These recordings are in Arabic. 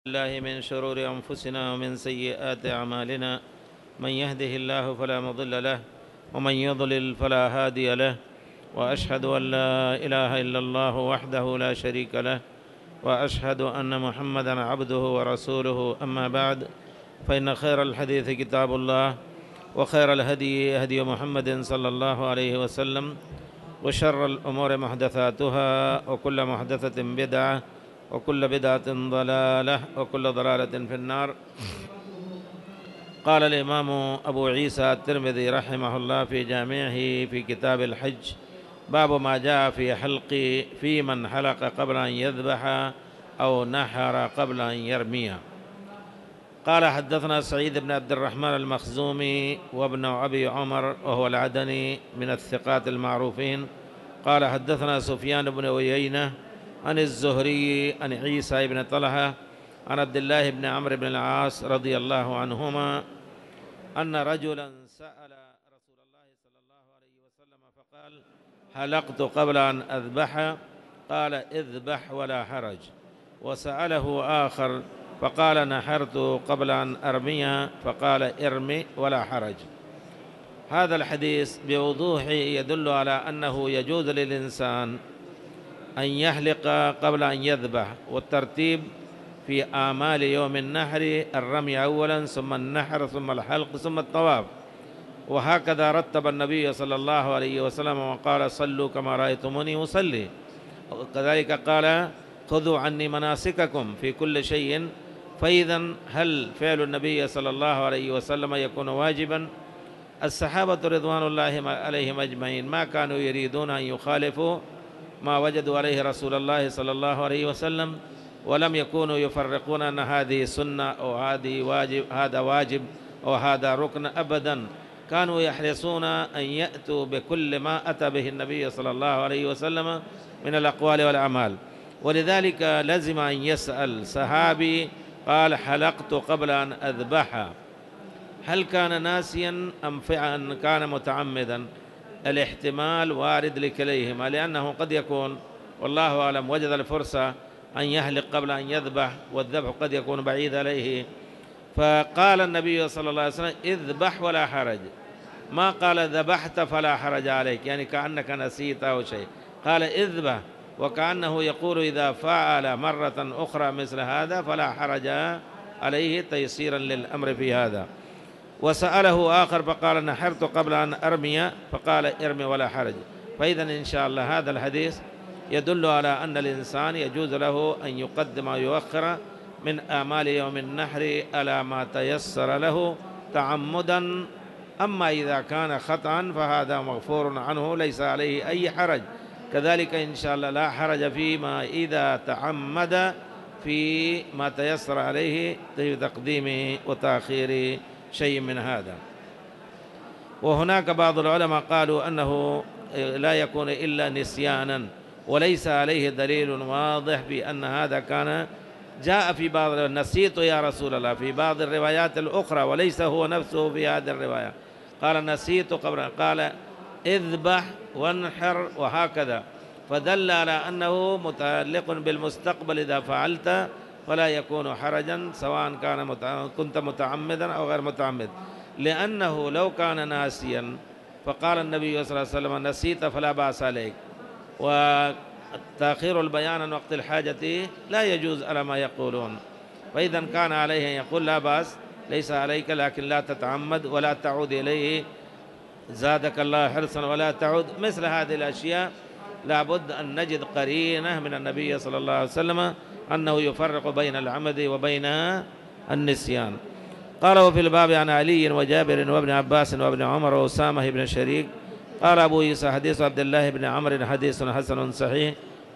الله من شرور أنفسنا ومن سيئات أعمالنا، من يهده الله فلا مضل له ومن يضلل فلا هادي له، وأشهد أن لا إله إلا الله وحده لا شريك له، وأشهد أن محمدًا عبده ورسوله. أما بعد، فإن خير الحديث كتاب الله، وخير الهدي هدي محمد صلى الله عليه وسلم، وشر الأمور محدثاتها، وكل محدثة بدعة، وكل بدعة ضلالة، وكل ضلالة في النار. قال الإمام أبو عيسى الترمذي رحمه الله في جامعه في كتاب الحج: باب ما جاء في حلق في من حلق قبل أن يذبح أو نحر قبل أن يرمي. قال: حدثنا سعيد بن عبد الرحمن المخزومي وابن أبي عمر وهو العدني من الثقات المعروفين. قال: حدثنا سفيان بن عيينة عن الزهري عن عيسى بن طلحة عن عبد الله بن عمرو بن العاص رضي الله عنهما أن رجلا سأل رسول الله صلى الله عليه وسلم فقال: حلقت قبل أن أذبح، قال: اذبح ولا حرج. وسأله آخر فقال: نحرت قبل أن أرمي، فقال: ارمي ولا حرج. هذا الحديث بوضوح يدل على أنه يجوز للإنسان أن يحلق قبل أن يذبح، والترتيب في آمال يوم النحر الرمي أولا، ثم النحر، ثم الحلق، ثم الطواف. وهكذا رتب النبي صلى الله عليه وسلم وقال: صلوا كما رأيتموني أصلي. وكذلك قال: خذوا عني مناسككم في كل شيء. فإذا هل فعل النبي صلى الله عليه وسلم يكون واجبا؟ الصحابة رضوان الله عليهم أجمعين ما كانوا يريدون أن يخالفوا ما وجدوا عليه رسول الله صلى الله عليه وسلم، ولم يكونوا يفرقون أن هذه سنة أو هذه واجب، هذا واجب أو هذا ركن، أبدا. كانوا يحرصون أن يأتوا بكل ما أتى به النبي صلى الله عليه وسلم من الأقوال والأعمال. ولذلك لزم أن يسأل صحابي قال: حلقت قبل أن أذبح، هل كان ناسيا أم فعلا كان متعمدا؟ الاحتمال وارد لكليهما، لأنه قد يكون والله أعلم وجد الفرصة أن يحلق قبل أن يذبح، والذبح قد يكون بعيد عليه. فقال النبي صلى الله عليه وسلم: اذبح ولا حرج، ما قال ذبحت فلا حرج عليك، يعني كأنك نسيت أو شيء. قال: اذبح، وكأنه يقول إذا فعل مرة أخرى مثل هذا فلا حرج عليه، تيسيرا للأمر في هذا. وسأله آخر فقال: نحرت قبل أن أرمي، فقال: ارمي ولا حرج. فإذا إن شاء الله هذا الحديث يدل على أن الإنسان يجوز له أن يقدم ويؤخر من آمال يوم النحر على ما تيسر له تعمدا. أما إذا كان خطأ فهذا مغفور عنه، ليس عليه أي حرج. كذلك إن شاء الله لا حرج فيما إذا تعمد في ما تيسر عليه في تقديم وتأخير شيء من هذا. وهناك بعض العلماء قالوا أنه لا يكون إلا نسيانا، وليس عليه دليل واضح بأن هذا كان جاء في بعض نسيت يا رسول الله في بعض الروايات الأخرى، وليس هو نفسه في هذه الرواية. قال: نسيت قبل، قال: اذبح وانحر، وهكذا. فدل على أنه متعلق بالمستقبل، إذا فعلت فلا يكون حرجا سواء كنت متعمدا أو غير متعمد. لأنه لو كان ناسيا فقال النبي صلى الله عليه وسلم: نسيت فلا بأس عليك، وتأخير البيان عن وقت الحاجة لا يجوز على ما يقولون. فإذا كان عليه أن يقول: لا بأس، ليس عليك، لكن لا تتعمد ولا تعود إليه، زادك الله حرصا ولا تعود. مثل هذه الأشياء لابد أن نجد قرينة من النبي صلى الله عليه وسلم أنه يفرق بين العمد وبين النسيان. قال: وفي الباب عن علي وجابر وابن عباس وابن عمر وأسامة بن شريك. قال أبو عيسى: حديث عبد الله بن عمرو حديث حسن صحيح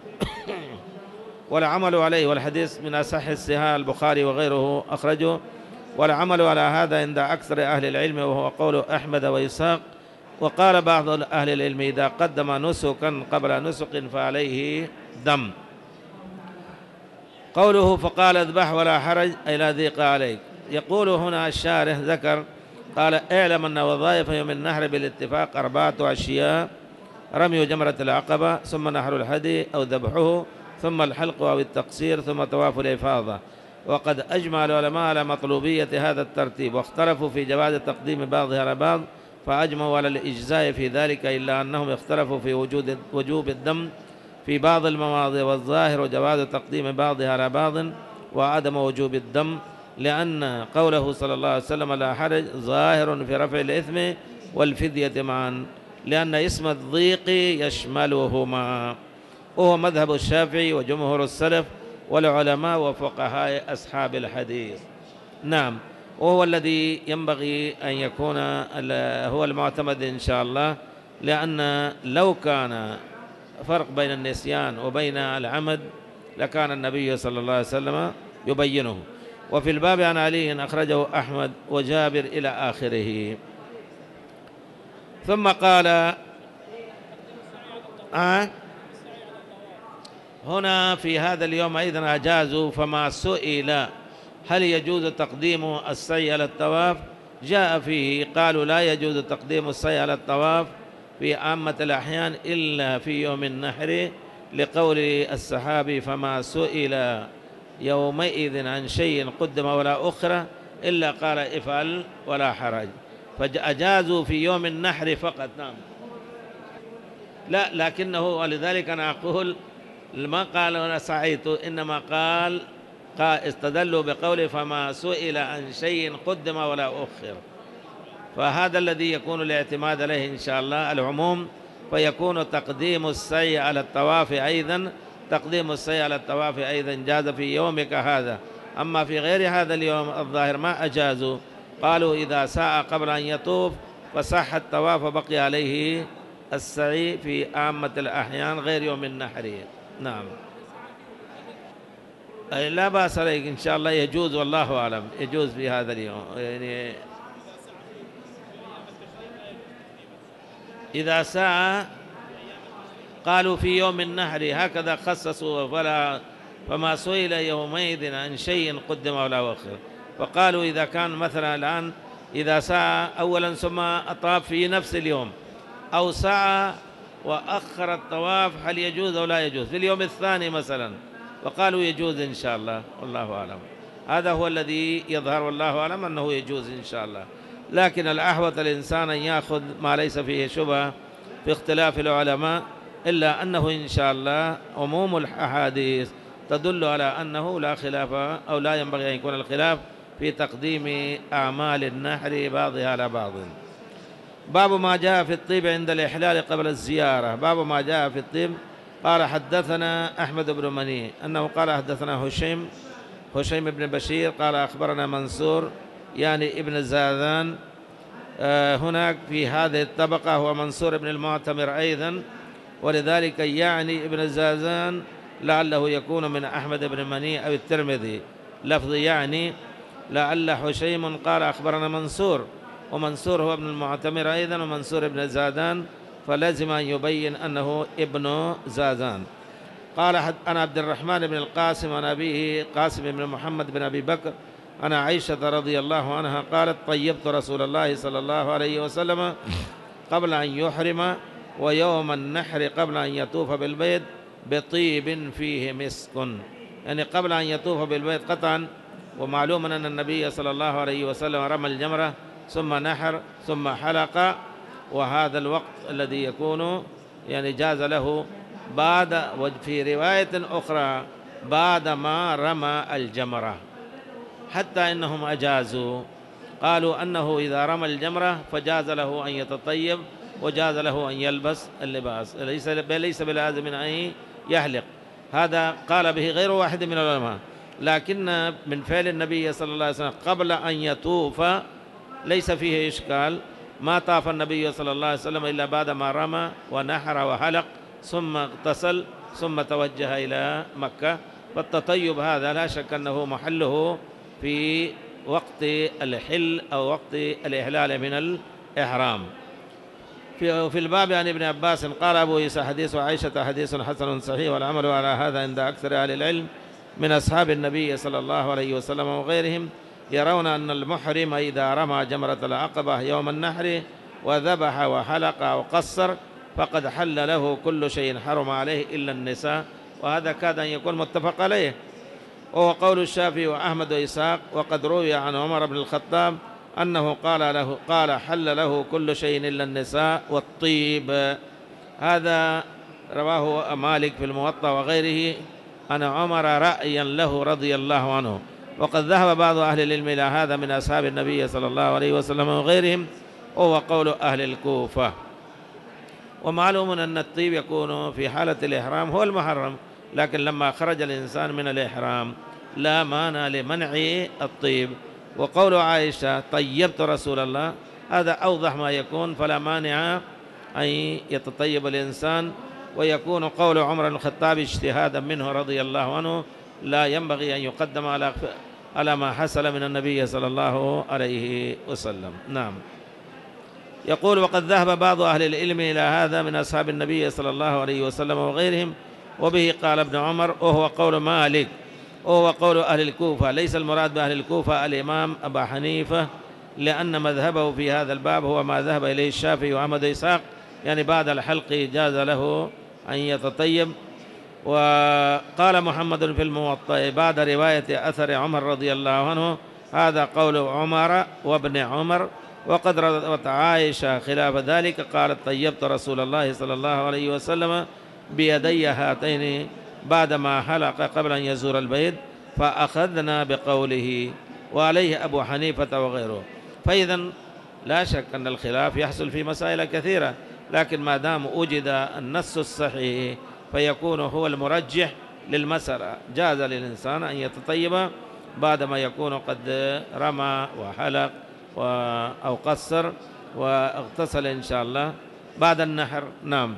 والعمل عليه، والحديث من أصح الصحاح، البخاري وغيره أخرجه. والعمل على هذا عند أكثر أهل العلم، وهو قول أحمد وإسحاق. وقال بعض أهل العلم: إذا قدم نسكا قبل نسك فعليه دم. قوله فقال: اذبح ولا حرج أي لا ضيق عليك. يقول هنا الشارح ذكر قال: اعلم أن وظائف يوم النحر بالاتفاق 4 أشياء: رمي جمرة العقبة، ثم نحر الهدي أو ذبحه، ثم الحلق أو التقصير، ثم طواف الإفاضة. وقد أجمع العلماء على مطلوبية هذا الترتيب، واختلفوا في جواز تقديم بعضها على بعض، فأجمعوا على الإجزاء في ذلك، إلا أنهم اختلفوا في وجوب الدم في بعض المواضع، والظاهر جواز تقديم بعضها على بعض وعدم وجوب الدم، لأن قوله صلى الله عليه وسلم لا حرج ظاهر في رفع الإثم والفدية معا، لأن اسم الضيق يشملهما، وهو مذهب الشافعي وجمهور السلف والعلماء وفقهاء أصحاب الحديث. نعم، وهو الذي ينبغي أن يكون هو المعتمد إن شاء الله، لأن لو كان فرق بين النسيان وبين العمد لكان النبي صلى الله عليه وسلم يبينه. وفي الباب عن علي أخرجه أحمد وجابر إلى آخره. ثم قال هنا في هذا اليوم أيضا أجازوا، فما سئل هل يجوز تقديم السعي على الطواف جاء فيه، قالوا لا يجوز تقديم السعي على الطواف في عامة الأحيان إلا في يوم النحر، لقول الصحابي فما سئل يومئذ عن شيء قدم ولا أخرى إلا قال افعل ولا حرج، فأجازوا في يوم النحر فقط. نعم، لا، لكنه ولذلك أنا أقول ما قال أنا سعيت، إنما قال استدلوا بقوله فما سئل عن شيء قدم ولا أخر، فهذا الذي يكون الاعتماد عليه إن شاء الله العموم، فيكون تقديم السعي على الطواف أيضا، تقديم السعي على الطواف أيضا جاز في يومك هذا. أما في غير هذا اليوم الظاهر ما أجازوا، قالوا إذا سعى قبل أن يطوف فصح الطواف وبقي عليه السعي في عامة الأحيان غير يوم النحر. نعم، لا بأس عليك إن شاء الله، يجوز والله أعلم، يجوز في هذا اليوم. يعني إذا سعى قالوا في يوم النحر هكذا خصصوا، فما سئل يومئذ عن شيء قدم ولا أخر، فقالوا إذا كان مثلا الآن إذا سعى أولا ثم أطاف في نفس اليوم، أو سعى وأخر الطواف هل يجوز أو لا يجوز في اليوم الثاني مثلا، وقالوا يجوز إن شاء الله والله أعلم. هذا هو الذي يظهر والله أعلم أنه يجوز إن شاء الله، لكن الأحوط الإنسان أن يأخذ ما ليس فيه شبهة في اختلاف العلماء، إلا أنه إن شاء الله عموم الأحاديث تدل على أنه لا خلاف أو لا ينبغي أن يكون الخلاف في تقديم أعمال النحر بعضها على بعض. باب ما جاء في الطيب عند الإحلال قبل الزيارة. باب ما جاء في الطيب. قال حدثنا أحمد بن مني أنه قال حدثنا هشيم بن بشير قال أخبرنا منصور يعني ابن الزاذان. هناك في هذه الطبقة هو منصور بن المعتمر أيضا، ولذلك يعني ابن الزاذان لعله يكون من أحمد بن مني أو الترمذي، لفظ يعني لعل هشيم قال أخبرنا منصور، ومنصور هو ابن المعتمر أيضا ومنصور ابن زادان، فلازم أن يبين أنه ابن زادان. قال أنا عبد الرحمن بن القاسم عن أبيه قاسم بن محمد بن أبي بكر أنا عائشة رضي الله عنها قالت طيبت رسول الله صلى الله عليه وسلم قبل أن يحرم ويوم النحر قبل أن يطوف بالبيت بطيب فيه مسك، يعني قبل أن يطوف بالبيت قطعا. ومعلوم أن النبي صلى الله عليه وسلم رمى الجمرة ثم نحر ثم حلق، وهذا الوقت الذي يكون يعني جاز له بعد، وفي رواية أخرى بعد ما رمى الجمرة، حتى إنهم أجازوا قالوا أنه إذا رمى الجمرة فجاز له أن يتطيب وجاز له أن يلبس اللباس، ليس بلازم أن يحلق. هذا قال به غير واحد من العلماء، لكن من فعل النبي صلى الله عليه وسلم قبل أن يطوف ليس فيه إشكال. ما طاف النبي صلى الله عليه وسلم إلا بعد ما رمى ونحر وحلق ثم اغتسل ثم توجه إلى مكة، فالتطيب هذا لا شك أنه محله في وقت الحل أو وقت الإحلال من الإحرام. في الباب عن ابن عباس قال أبو عيسى حديث عائشة حديث حسن صحيح، والعمل على هذا عند أكثر أهل العلم من أصحاب النبي صلى الله عليه وسلم وغيرهم، يرون أن المحرم إذا رمى جمرة العقبة يوم النحر وذبح وحلق أو قصر فقد حل له كل شيء حرم عليه إلا النساء، وهذا كاد أن يكون متفق عليه. وهو قول الشافعي وأحمد وإسحاق. وقد روي عن عمر بن الخطاب أنه قال حل له كل شيء إلا النساء والطيب. هذا رواه مالك في الموطأ وغيره عن عمر رأيا له رضي الله عنه. وقد ذهب بعض أهل العلم إلى هذا من أصحاب النبي صلى الله عليه وسلم وغيرهم، وهو قول أهل الكوفة. ومعلوم أن الطيب يكون في حالة الإحرام هو المحرم، لكن لما خرج الإنسان من الإحرام لا مانع لمنع الطيب. وقول عائشة طيبت رسول الله هذا أوضح ما يكون، فلا مانع أن يتطيب الإنسان. ويكون قول عمر بن الخطاب اجتهادا منه رضي الله عنه، لا ينبغي أن يقدم على ما حصل من النبي صلى الله عليه وسلم. نعم. يقول وقد ذهب بعض أهل العلم إلى هذا من أصحاب النبي صلى الله عليه وسلم وغيرهم، وبه قال ابن عمر، وهو قول مالك، وهو قول أهل الكوفة. ليس المراد بأهل الكوفة الإمام أبا حنيفة، لأن مذهبه في هذا الباب هو ما ذهب إليه الشافعي وأحمد وإسحاق، يعني بعد الحلق جاز له أن يتطيب. وقال محمد في الموطأ بعد رواية أثر عمر رضي الله عنه هذا قول عمر وابن عمر. وقد روت عائشة خلاف ذلك، قالت طيبت رسول الله صلى الله عليه وسلم بيدي هاتين بعدما حلق قبل أن يزور البيت، فأخذنا بقوله، وعليه أبو حنيفة وغيره. فإذا لا شك أن الخلاف يحصل في مسائل كثيرة، لكن ما دام وجد النص الصحيح فيكون هو المرجح للمسألة. جاز للإنسان أن يتطيب بعدما يكون قد رمى وحلق أو قصر واغتسل إن شاء الله بعد النحر. نعم.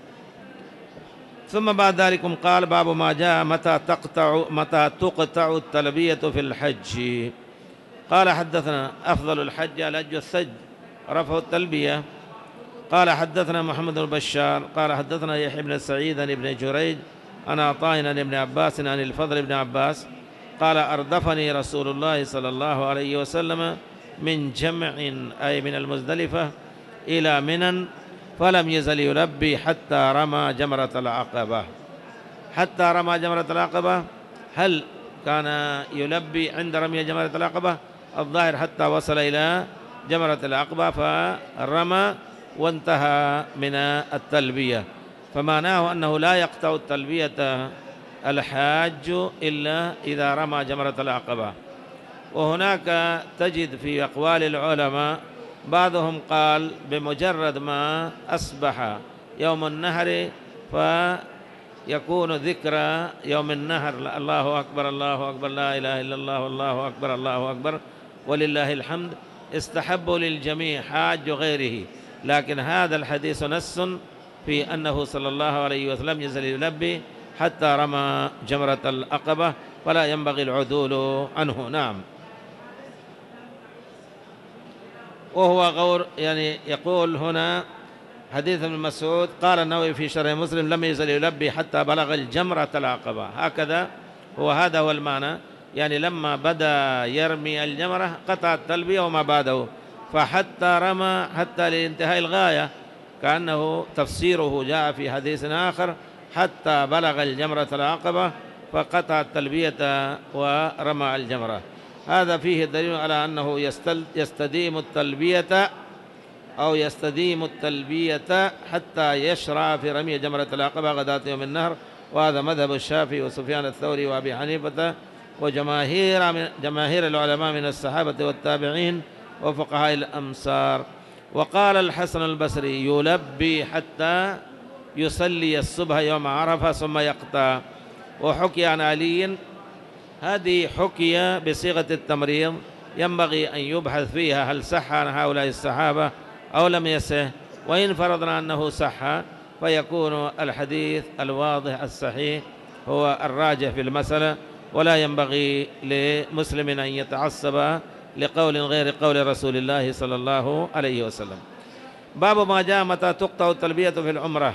ثم بعد ذلك قال باب ما جاء متى تقطع التلبية في الحج. قال حدثنا أفضل الحج الحج الثج رفع التلبية. قال حدثنا محمد بن بشار قال حدثنا يحيى بن سعيد عن ابن جريج عن عطاء عن ابن عباس عن الفضل بن عباس قال أردفني رسول الله صلى الله عليه وسلم من جمع أي من المزدلفة إلى منى، فلم يزل يلبي حتى رمى جمرة العقبة. حتى رمى جمرة العقبة، هل كان يلبي عند رمي جمرة العقبة؟ الظاهر حتى وصل إلى جمرة العقبة فرمى وانتهى من التلبية، فمعناه أنه لا يقطع التلبية الحاج إلا إذا رمى جمرة العقبة. وهناك تجد في أقوال العلماء بعضهم قال بمجرد ما أصبح يوم النهر فيكون ذكرى يوم النهر الله أكبر الله أكبر لا إله إلا الله والله أكبر الله أكبر ولله الحمد، استحبوا للجميع حاج غيره. لكن هذا الحديث نص في أنه صلى الله عليه وسلم يزل يلبي حتى رمى جمرة العقبة، فلا ينبغي العدول عنه. نعم. وهو غور، يعني يقول هنا حديث ابن مسعود قال النووي في شرح مسلم لم يزل يلبي حتى بلغ الجمرة العقبة، هكذا هذا هو المعنى، يعني لما بدأ يرمي الجمرة قطع التلبية وما بعده، فحتى رمى حتى لانتهاء الغاية، كأنه تفسيره جاء في حديث آخر حتى بلغ الجمرة العقبة فقطع التلبية ورمى الجمرة. هذا فيه دليل على أنه يستديم التلبية أو يستديم التلبية حتى يشرع في رمي جمرة العقبة غداة يوم النهر، وهذا مذهب الشافعي وسفيان الثوري وأبي حنيفة وجماهير العلماء من الصحابة والتابعين وفقهاء الأمصار. وقال الحسن البصري يلبي حتى يصلي الصبح يوم عرفة ثم يقطع. وحكي عن علي، هذه حكي بصيغة التمريض، ينبغي أن يبحث فيها هل صح عن هؤلاء الصحابة أو لم يصح، وإن فرضنا أنه صح فيكون الحديث الواضح الصحيح هو الراجح في المسألة، ولا ينبغي لمسلم أن يتعصب لقول غير قول رسول الله صلى الله عليه وسلم. باب ما جاء متى تقطع التلبية في العمرة.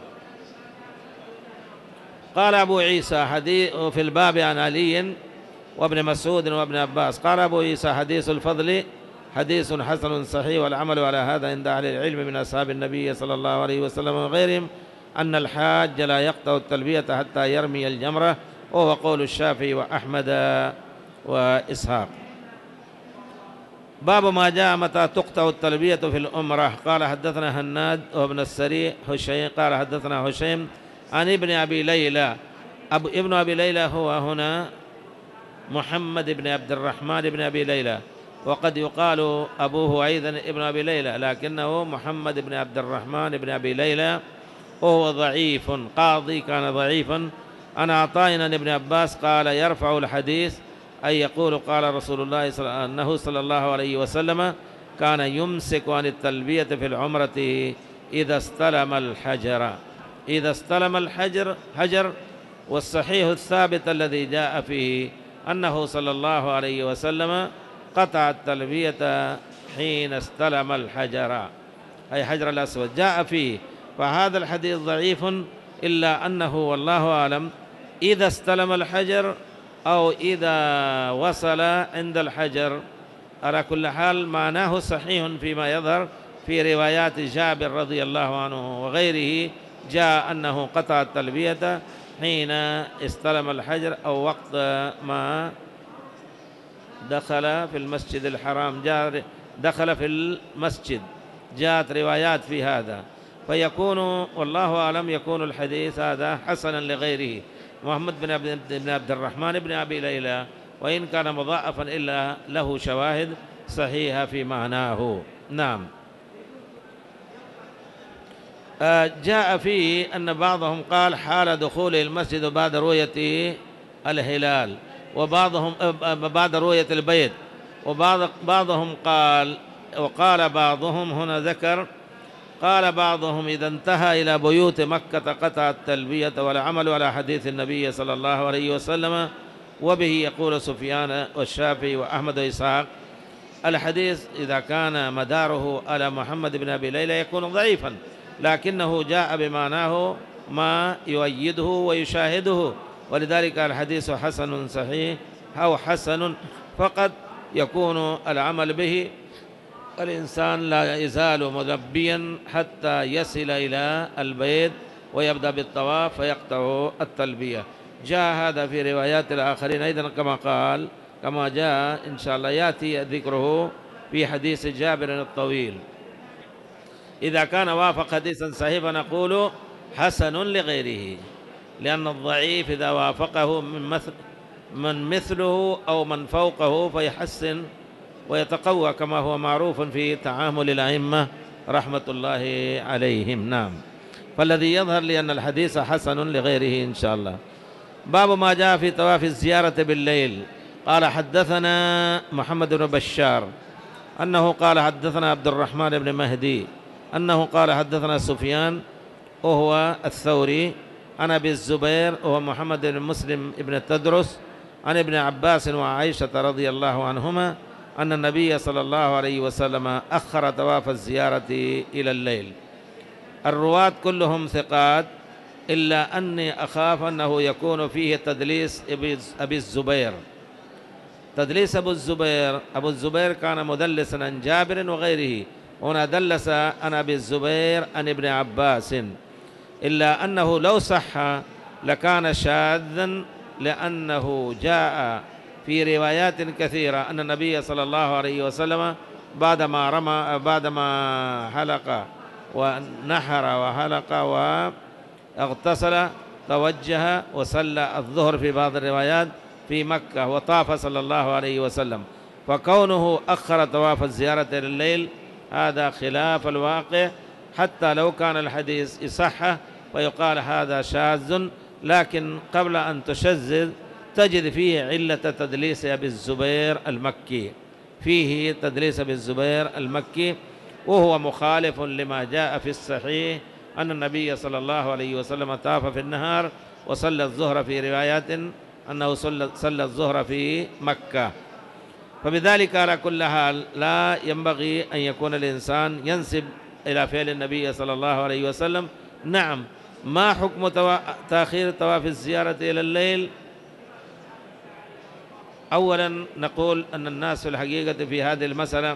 قال أبو عيسى حديث في الباب عن علي وابن مسعود وابن عباس، قال أبو عيسى حديث الفضل حديث حسن صحيح، والعمل على هذا عند أهل العلم من أصحاب النبي صلى الله عليه وسلم وغيرهم، أن الحاج لا يقطع التلبية حتى يرمي الجمرة وهو قول الشافعي وأحمد وإسحاق. باب ما جاء متى تقطع التلبية في الأمرة. قال حدثنا هناد وابن السري هشيم قال حدثنا هشيم عن ابن أبي ليلى. ابن أبي ليلى هو هنا محمد بن عبد الرحمن بن أبي ليلى، وقد يقال أبوه أيضا ابن أبي ليلى، لكنه محمد بن عبد الرحمن بن أبي ليلى، وهو ضعيف قاضي كان ضعيفا. أنا عطائنا ابن عباس قال يرفع الحديث أي يقول قال رسول الله أنه صلى الله عليه وسلم كان يمسك عن التلبية في العمرة إذا استلم الحجر. إذا استلم الحجر. والصحيح الثابت الذي جاء فيه أنه صلى الله عليه وسلم قطع التلبية حين استلم الحجر، أي حجر الأسود جاء فيه. فهذا الحديث ضعيف، إلا أنه والله أعلم إذا استلم الحجر أو إذا وصل عند الحجر. على كل حال معناه صحيح فيما يظهر في روايات جابر رضي الله عنه وغيره، جاء أنه قطع التلبية حين استلم الحجر أو وقت ما دخل في المسجد الحرام، دخل في المسجد، جاءت روايات في هذا. فيكون والله أعلم يكون الحديث هذا حسنا لغيره. محمد بن عبد الرحمن بن أبي ليلى وإن كان مضاعفا إلا له شواهد صحيحة في معناه. نعم. جاء فيه أن بعضهم قال حال دخول المسجد بعد رؤية الهلال، وبعضهم بعد رؤية البيت، وبعضهم قال، وقال بعضهم هنا ذكر، قال بعضهم إذا انتهى إلى بيوت مكة قطع التلبية، والعمل على حديث النبي صلى الله عليه وسلم، وبه يقول سفيان والشافعي وأحمد وإسحاق. الحديث إذا كان مداره على محمد بن أبي ليلى يكون ضعيفا، لكنه جاء بمعناه ما يؤيده ويشاهده، ولذلك الحديث حسن صحيح أو حسن، فقد يكون العمل به الإنسان لا يزال ملبيا حتى يصل إلى البيت ويبدأ بالطواف فيقطع التلبية. جاء هذا في روايات الآخرين أيضا كما قال، كما جاء إن شاء الله يأتي ذكره في حديث جابر الطويل. إذا كان وافق حديثا صحيح فنقول حسن لغيره، لأن الضعيف إذا وافقه من مثله أو من فوقه فيحسن ويتقوى كما هو معروف في تعامل الأئمة رحمة الله عليهم. نعم. فالذي يظهر لي أن الحديث حسن لغيره إن شاء الله. باب ما جاء في طواف الزيارة بالليل. قال حدثنا محمد بن بشار أنه قال حدثنا عبد الرحمن بن مهدي أنه قال حدثنا سفيان وهو الثوري عن أبي الزبير وهو محمد بن مسلم بن التدرس عن ابن عباس وعائشة رضي الله عنهما أن النبي صلى الله عليه وسلم أخر طواف الزيارة إلى الليل. الرواة كلهم ثقات، إلا أني أخاف أنه يكون فيه تدليس أبي الزبير. تدليس أبو الزبير كان مدلسا عن جابر وغيره، هنا دلس عن أبي الزبير عن ابن عباس، إلا أنه لو صح لكان شاذا، لأنه جاء في روايات كثيرة أن النبي صلى الله عليه وسلم بعدما حلق ونحر وحلق واغتسل توجه وصلى الظهر في بعض الروايات في مكة وطاف صلى الله عليه وسلم. فكونه أخر طواف الزيارة إلى الليل هذا خلاف الواقع، حتى لو كان الحديث يصح ويقال هذا شاذ، لكن قبل أن تشذذ تجد فيه علة تدليس أبي الزبير المكي، فيه تدليس أبي الزبير المكي، وهو مخالف لما جاء في الصحيح أن النبي صلى الله عليه وسلم طاف في النهار وصلى الظهر، في روايات أنه صلى الظهر في مكة. فبذلك على كل حال لا ينبغي أن يكون الإنسان ينسب إلى فعل النبي صلى الله عليه وسلم. نعم. ما حكم تأخير طواف الزيارة إلى الليل؟ أولا نقول أن الناس في الحقيقة في هذه المسألة،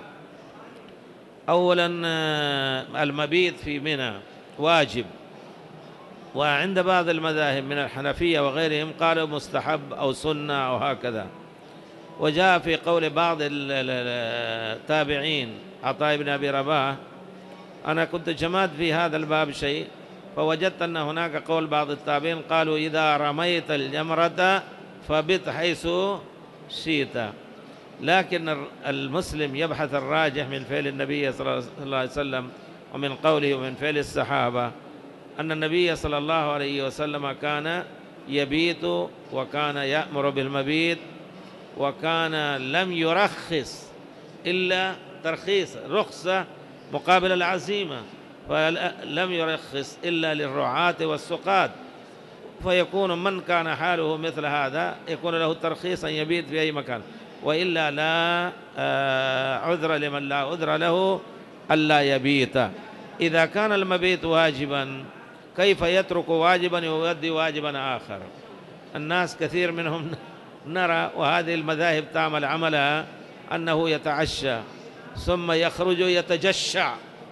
أولا المبيت في منى واجب، وعند بعض المذاهب من الحنفية وغيرهم قالوا مستحب أو سنة أو هكذا. وجاء في قول بعض التابعين عطاء بن أبي رباح: أنا كنت جمعت في هذا الباب شيء، فوجدت أن هناك قول بعض التابعين قالوا: إذا رميت الجمرة فبت حيث شئت. لكن المسلم يبحث الراجح من فعل النبي صلى الله عليه وسلم ومن قوله ومن فعل الصحابة، أن النبي صلى الله عليه وسلم كان يبيت وكان يأمر بالمبيت، وكان لم يرخص إلا ترخيص رخصة مقابل العزيمة، فلم يرخص إلا للرعاة والسقاة، فيكون من كان حاله مثل هذا يكون له ترخيص أن يبيت في أي مكان، وإلا لا عذر لمن لا عذر له ألا يبيت. إذا كان المبيت واجبا كيف يترك واجبا ويؤدي واجبا آخر؟ الناس كثير منهم نرى، وهذه المذاهب تعمل عملها، أنه يتعشى ثم يخرج يتجشع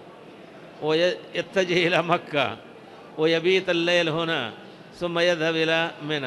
ويتجه إلى مكة ويبيت الليل هنا ثم يذهب إلى منى،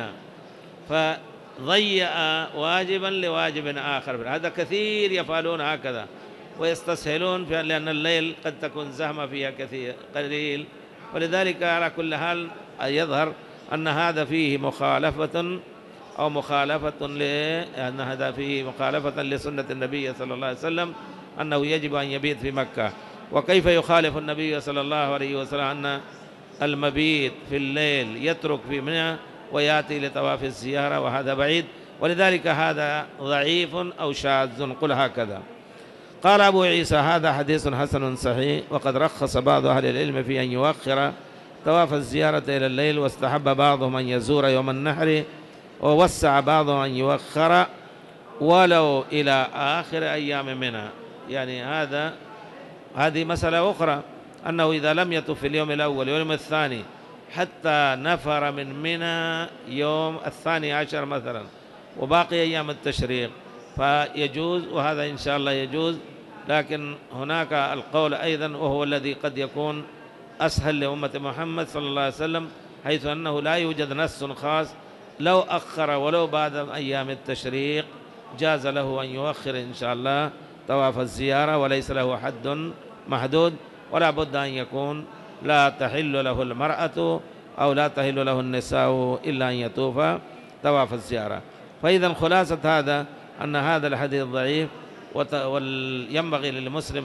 فضيع واجبا لواجب آخر. هذا كثير يفعلون هكذا ويستسهلون، لأن الليل قد تكون زحمة فيها كثير قليل. ولذلك على كل حال يظهر أن هذا فيه مخالفة أو أن هذا فيه مخالفة لسنة النبي صلى الله عليه وسلم، أنه يجب أن يبيت في مكة. وكيف يخالف النبي صلى الله عليه وسلم أن المبيت في الليل يترك في منى ويأتي لطواف الزيارة؟ وهذا بعيد، ولذلك هذا ضعيف أو شاذ، قل هكذا. قال أبو عيسى: هذا حديث حسن صحيح، وقد رخص بعض أهل العلم في أن يؤخر طواف الزيارة إلى الليل، واستحب بعضهم أن يزور يوم النحر، ووسع بعضهم أن يؤخر ولو إلى آخر أيام منى. يعني هذه مسألة أخرى، أنه إذا لم يطف في اليوم الأول واليوم الثاني حتى نفر من منى يوم 12 مثلا وباقي أيام التشريق فيجوز، وهذا إن شاء الله يجوز. لكن هناك القول أيضا، وهو الذي قد يكون أسهل لأمة محمد صلى الله عليه وسلم، حيث أنه لا يوجد نص خاص، لو أخر ولو بعد أيام التشريق جاز له أن يؤخر إن شاء الله طواف الزيارة، وليس له حد محدود، ولا بد أن يكون لا تحل له المرأة أو لا تحل له النساء إلا أن يطوف طواف الزيارة. فإذا خلاصة هذا أن هذا الحديث ضعيف، وينبغي للمسلم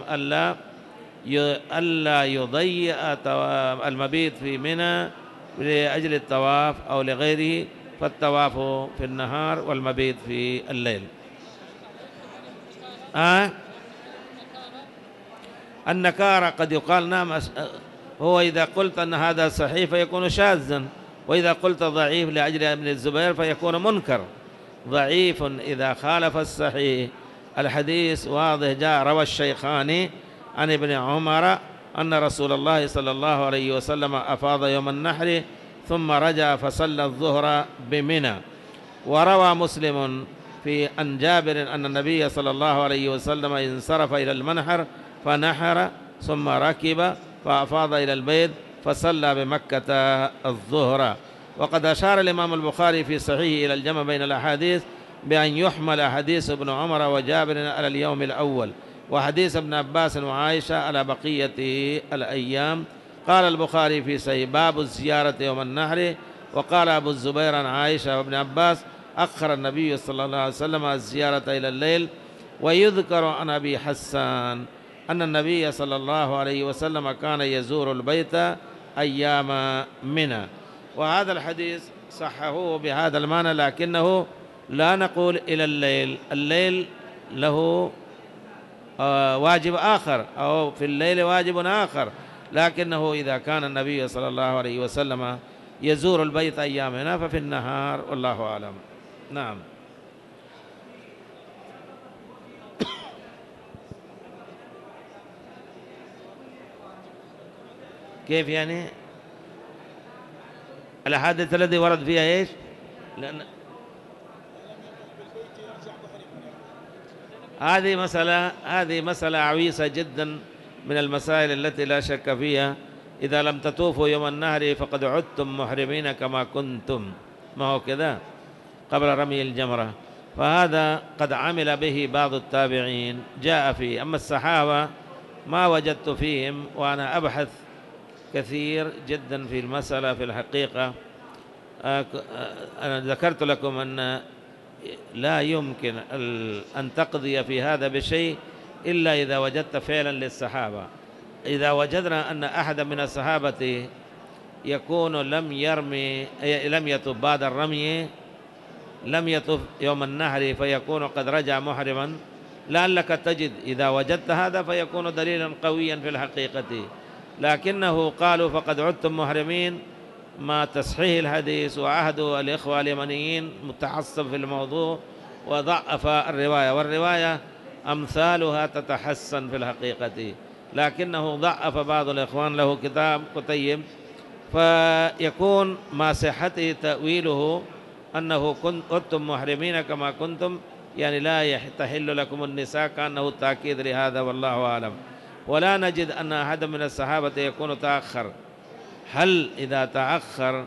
ألا يضيع المبيت في منى لأجل الطواف أو لغيره، فالطواف في النهار والمبيت في الليل. النكارة قد يقال نعم، هو إذا قلت أن هذا صحيح فيكون شاذا، وإذا قلت ضعيف لأجل ابن الزبير فيكون منكر. ضعيف إذا خالف الصحيح. الحديث واضح، جاء روى الشيخان عن ابن عمر أن رسول الله صلى الله عليه وسلم أفاض يوم النحر ثم رجع فصلى الظهر بمنى. وروى مسلم في عن جابر أن النبي صلى الله عليه وسلم انصرف إلى المنحر فنحر ثم ركب فأفاض إلى البيت فصلى بمكة الظهر. وقد أشار الإمام البخاري في صحيحه إلى الجمع بين الأحاديث بأن يحمل حديث ابن عمر وجابر على اليوم الأول، وحديث ابن عباس وعائشة على بقية الأيام. قال البخاري في صحيح: باب الزيارة يوم النحر. وقال أبو الزبير عن عائشة وابن عباس: أخر النبي صلى الله عليه وسلم الزيارة إلى الليل. ويذكر عن أبي حسان أن النبي صلى الله عليه وسلم كان يزور البيت أيام منى. وهذا الحديث صححه بهذا المعنى، لكنه لا نقول إلى الليل، الليل له واجب آخر، أو في الليل واجب آخر، لكنه إذا كان النبي صلى الله عليه وسلم يزور البيت أيامنا ففي النهار، والله أعلم. نعم. كيف يعني؟ الأحاديث الذي ورد فيها إيش؟ لأن هذه مسألة عويصة جدا من المسائل التي لا شك فيها. إذا لم تطوفوا يوم النهر فقد عدتم محرمين كما كنتم، ما هو كذا قبل رمي الجمرة. فهذا قد عمل به بعض التابعين جاء فيه. أما الصحابة ما وجدت فيهم، وأنا أبحث كثير جدا في المسألة في الحقيقة. أنا ذكرت لكم أن لا يمكن أن تقضي في هذا بشيء إلا إذا وجدت فعلا للصحابة. إذا وجدنا أن أحد من الصحابة يكون لم يطف بعد الرمي، لم يطف يوم النحر فيكون قد رجع محرما، لعلك تجد إذا وجدت هذا فيكون دليلا قويا في الحقيقة. لكنه قالوا فقد عدتم محرمين ما تصحيح الحديث، وعهد الإخوة اليمنيين متعصب في الموضوع وضعف الرواية، والرواية أمثالها تتحسن في الحقيقة، لكنه ضعف بعض الإخوان له كتاب كتيب، فيكون مع صحته تأويله أنه كنتم محرمين كما كنتم، يعني لا تحل لكم النساء، كأنه التأكيد لهذا، والله أعلم. ولا نجد أن أحد من الصحابة يكون تأخر. هل إذا تأخر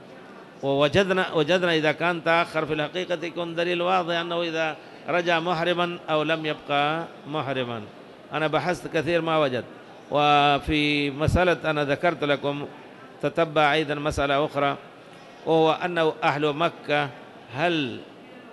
وجدنا إذا كان تأخر في الحقيقة يكون دليل واضح أنه إذا رجع محرما أو لم يبقى محرما. أنا بحثت كثير ما وجد. وفي مسألة أنا ذكرت لكم تتبع أيضا مسألة أخرى، وهو أنه أهل مكة هل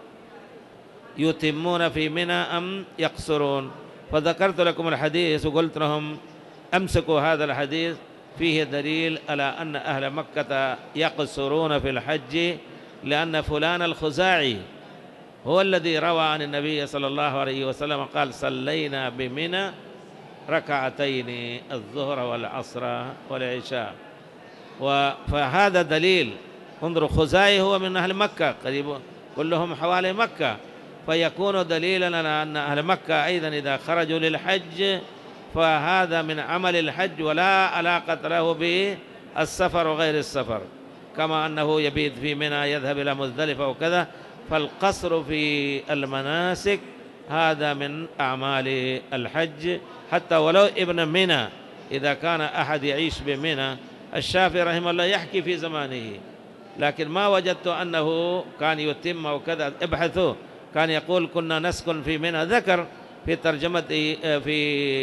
يتمون في منى أم يقصرون؟ فذكرت لكم الحديث وقلت لهم أمسكوا هذا الحديث، فيه دليل على أن أهل مكة يقصرون في الحج، لأن فلان الخزاعي هو الذي روى عن النبي صلى الله عليه وسلم قال صلينا بمنى ركعتين الظهر والعصر والعشاء. فهذا دليل. انظروا، خزاعي هو من أهل مكة، قريب كلهم حوالي مكة، فيكون دليلا لنا أن أهل مكة أيضا إذا خرجوا للحج فهذا من عمل الحج ولا علاقة له بالسفر وغير السفر، كما أنه يبيت في منى يذهب إلى مزدلفة وكذا. فالقصر في المناسك هذا من أعمال الحج، حتى ولو ابن منى إذا كان أحد يعيش بمنى. الشافعي رحمه الله يحكي في زمانه، لكن ما وجدت أنه كان يتم وكذا. ابحثوا، كان يقول كنا نسكن في منى. ذكر في ترجمة في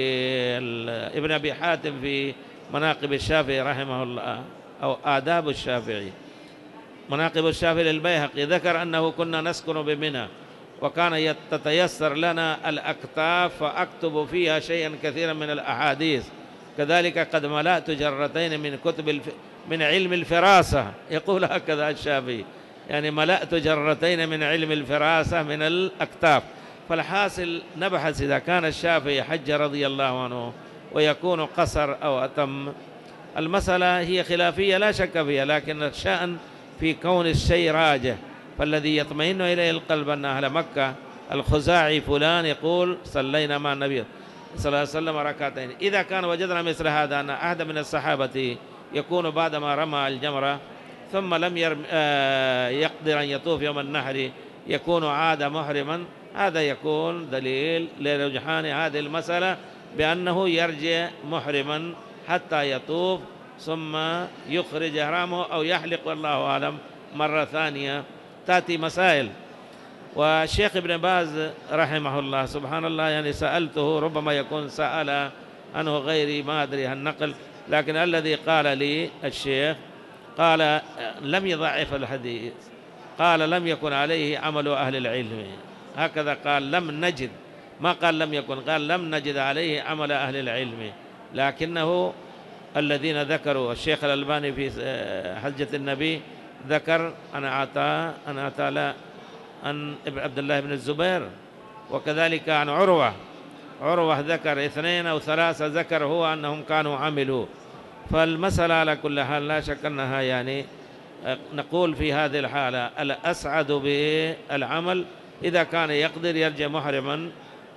ابن أبي حاتم في مناقب الشافعي رحمه الله، أو آداب الشافعي، مناقب الشافعي للبيهقي، ذكر أنه كنا نسكن بمنى، وكان تتيسر لنا الأكتاف فأكتب فيها شيئا كثيرا من الأحاديث. كذلك قد ملأت جرتين من كتب من علم الفراسة، يقول هكذا الشافعي، يعني ملأت جرتين من علم الفراسة من الأكتاف. فالحاصل نبحث إذا كان الشافعي حج رضي الله عنه ويكون قصر أو أتم. المسألة هي خلافية لا شك فيها، لكن الشأن في كون الشيء راجح. فالذي يطمئن إليه القلب أن أهل مكة الخزاعي فلان يقول صلينا مع النبي صلى الله عليه وسلم ركعتين. إذا كان وجدنا مثل هذا أن أحد من الصحابة يكون بعدما رمى الجمرة ثم لم يقدر أن يطوف يوم النحر يكون عاد محرما، هذا يكون دليل لرجحان هذه المسألة بأنه يرجع محرما حتى يطوف ثم يخرج إحرامه أو يحلق، والله أعلم، مرة ثانية. تأتي مسائل. والشيخ ابن باز رحمه الله سبحان الله، يعني سألته، ربما يكون سأل عنه غيري ما أدري النقل، لكن الذي قال لي الشيخ قال لم يضعف الحديث، قال لم يكن عليه عمل أهل العلم، هكذا قال. لم نجد، ما قال لم يكن، قال لم نجد عليه عمل أهل العلم، لكنه الذين ذكروا الشيخ الألباني في حجة النبي ذكر أن عطاء عن عبد الله بن الزبير، وكذلك عن عروة ذكر 2 أو 3 ذكر هو أنهم كانوا عملوا. فالمسألة على كل حال لا شك أنها يعني نقول في هذه الحالة الأسعد بالعمل إذا كان يقدر يرجع محرما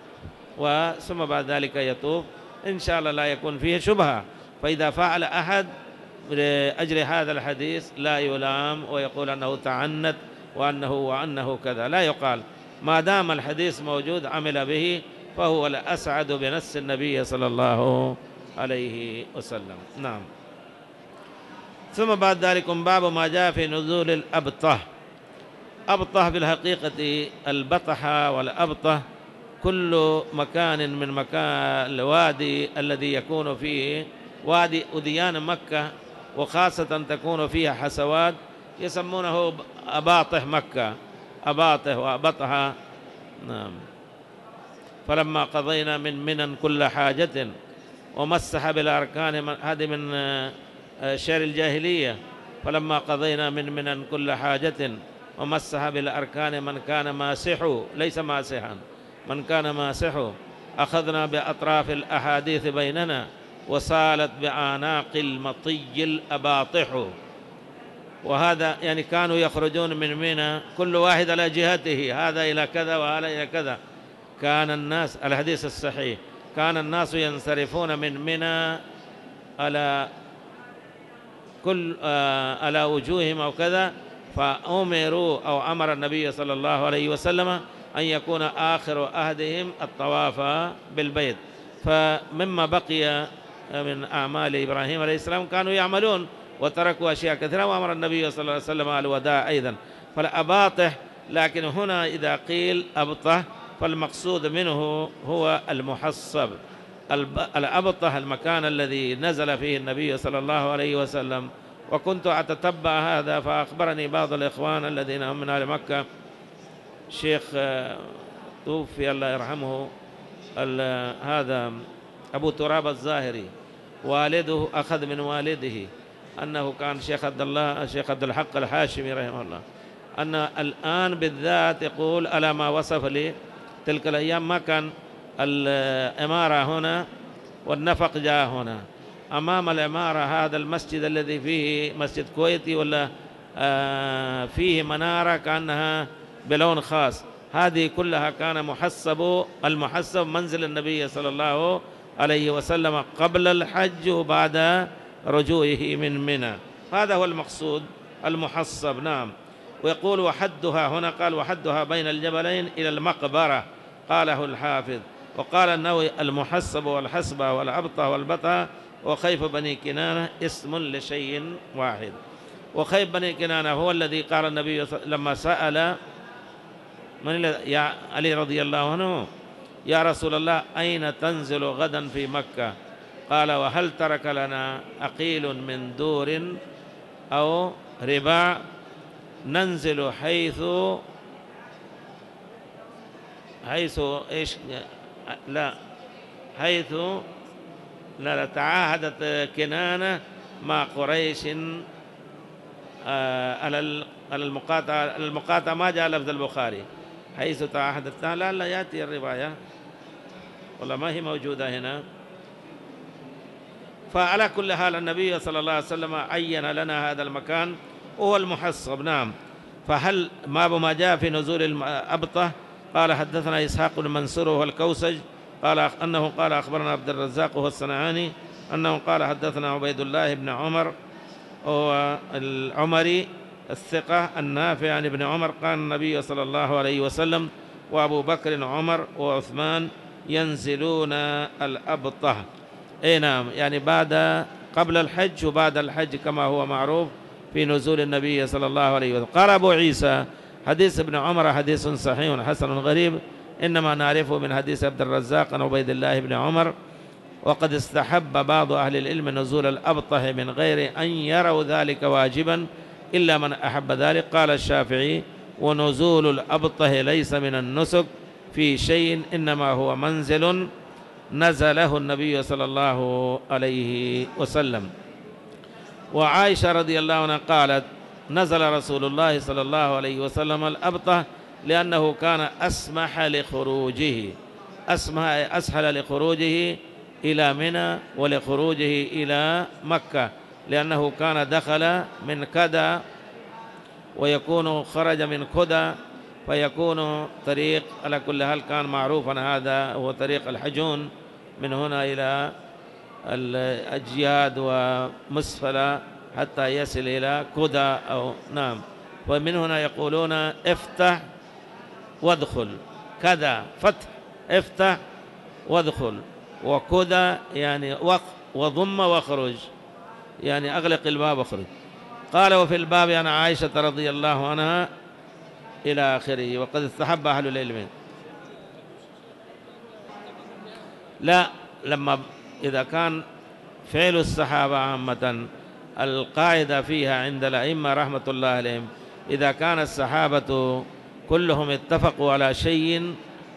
ثم بعد ذلك يطوف، إن شاء الله لا يكون فيه شبهة. فإذا فعل أحد لأجل هذا الحديث لا يلام ويقول أنه تعنت وأنه كذا، لا يقال. ما دام الحديث موجود عمل به فهو الأسعد بنص النبي صلى الله عليه وسلم. نعم. ثم بعد ذلك باب ما جاء في نزول الأبطة. أبطة بالحقيقة البطحة والأبطة كل مكان من مكان الوادي الذي يكون فيه وادي أديان مكة، وخاصة تكون فيها حسوات، يسمونه أباطح مكة، أباطح وأبطحة. نعم. فلما قضينا من منن كل حاجة ومسح بالأركان، هذه من شعر الجاهلية. فلما قضينا من منن كل حاجة ومسح بالأركان من كان ماسح، ليس ماسحا، من كان ماسح، أخذنا بأطراف الأحاديث بيننا وصالت بأعناق المطي الأباطح. وهذا يعني كانوا يخرجون من منى كل واحد على جهته، هذا إلى كذا وهذا إلى كذا. كان الناس، الحديث الصحيح، كان الناس ينصرفون من منى على على وجوههم أو كذا، فأمروا أو أمر النبي صلى الله عليه وسلم أن يكون آخر عهدهم الطواف بالبيت. فمما بقي من أعمال إبراهيم عليه السلام كانوا يعملون وتركوا أشياء كثيرة، وأمر النبي صلى الله عليه وسلم على الوداع أيضا. فالأباطح، لكن هنا إذا قيل أبطة فالمقصود منه هو المحصب. الأبطح المكان الذي نزل فيه النبي صلى الله عليه وسلم. وكنت أتتبع هذا، فأخبرني بعض الإخوان الذين هم من أهل مكة، شيخ توفي الله يرحمه، هذا أبو تراب الزاهري، والده أخذ من والده أنه كان شيخ عبد الحق الحاشمي رحمه الله، أن الآن بالذات يقول على ما وصف لي تلك الأيام ما كان الإمارة هنا والنفق جاء هنا. أمام الإمارة هذا المسجد الذي فيه مسجد كويتي ولا فيه منارة كأنها بلون خاص، هذه كلها كان المحصب منزل النبي صلى الله عليه وسلم قبل الحج وبعد رجوعه من منى. هذا هو المقصود المحصب. نعم. ويقول وحدها، هنا قال وحدها بين الجبلين إلى المقبرة، قاله الحافظ. وقال النووي المحصب والحسبة والأبطة والبطة وخيف بني كنانة اسم لشيء واحد. وخيف بني كنانة هو الذي قال النبي لما سأل يا علي رضي الله عنه يا رسول الله أين تنزل غدا في مكة؟ قال وهل ترك لنا أقيل من دور أو رباع ننزل حيث إيش لا تعاهدت كنانة مع قريش على المقاطعة. ما جاء لفظ البخاري حيث تعاهدتنا، لا يأتي الرواية والله ما هي موجودة هنا. فعلى كل حال النبي صلى الله عليه وسلم عين لنا هذا المكان وهو المحصب. نعم. فهل ما جاء في نزول الأبطة؟ قال حدثنا إسحاق بن منصور وهو الكوسج قال أنه قال أخبرنا عبد الرزاق وهو الصنعاني أنه قال حدثنا عبيد الله بن عمر وهو العمري الثقة النافع عن ابن عمر قال النبي صلى الله عليه وسلم وأبو بكر عمر وعثمان ينزلون الأبطة. أي نعم، يعني قبل الحج وبعد الحج كما هو معروف في نزول النبي صلى الله عليه وسلم. قال أبو عيسى حديث ابن عمر حديث صحيح حسن غريب، إنما نعرفه من حديث عبد الرزاق عن عبيد الله بن عمر. وقد استحب بعض أهل العلم نزول الأبطح من غير أن يروا ذلك واجبا إلا من أحب ذلك. قال الشافعي ونزول الأبطح ليس من النسك في شيء، إنما هو منزل نزله النبي صلى الله عليه وسلم. وعائشة رضي الله عنها قالت نزل رسول الله صلى الله عليه وسلم الأبطح لأنه كان أسهل لخروجه إلى منى ولخروجه إلى مكة، لأنه كان دخل من كدا ويكون خرج من كدا، فيكون طريق على كل حال كان معروفا هذا هو طريق الحجون من هنا إلى الأجياد ومسفلة حتى يصل إلى كدا أو نعم. ومن هنا يقولون افتح وادخل، كذا فتح افتح وادخل، وكدا يعني وضم واخرج. يعني أغلق الباب واخرج. قال وفي الباب عن عائشة رضي الله عنها إلى آخره. وقد استحب أهل العلم لا لما إذا كان فعل الصحابة عامة القاعدة فيها عند الأئمة رحمة الله عليهم إذا كان الصحابة كلهم اتفقوا على شيء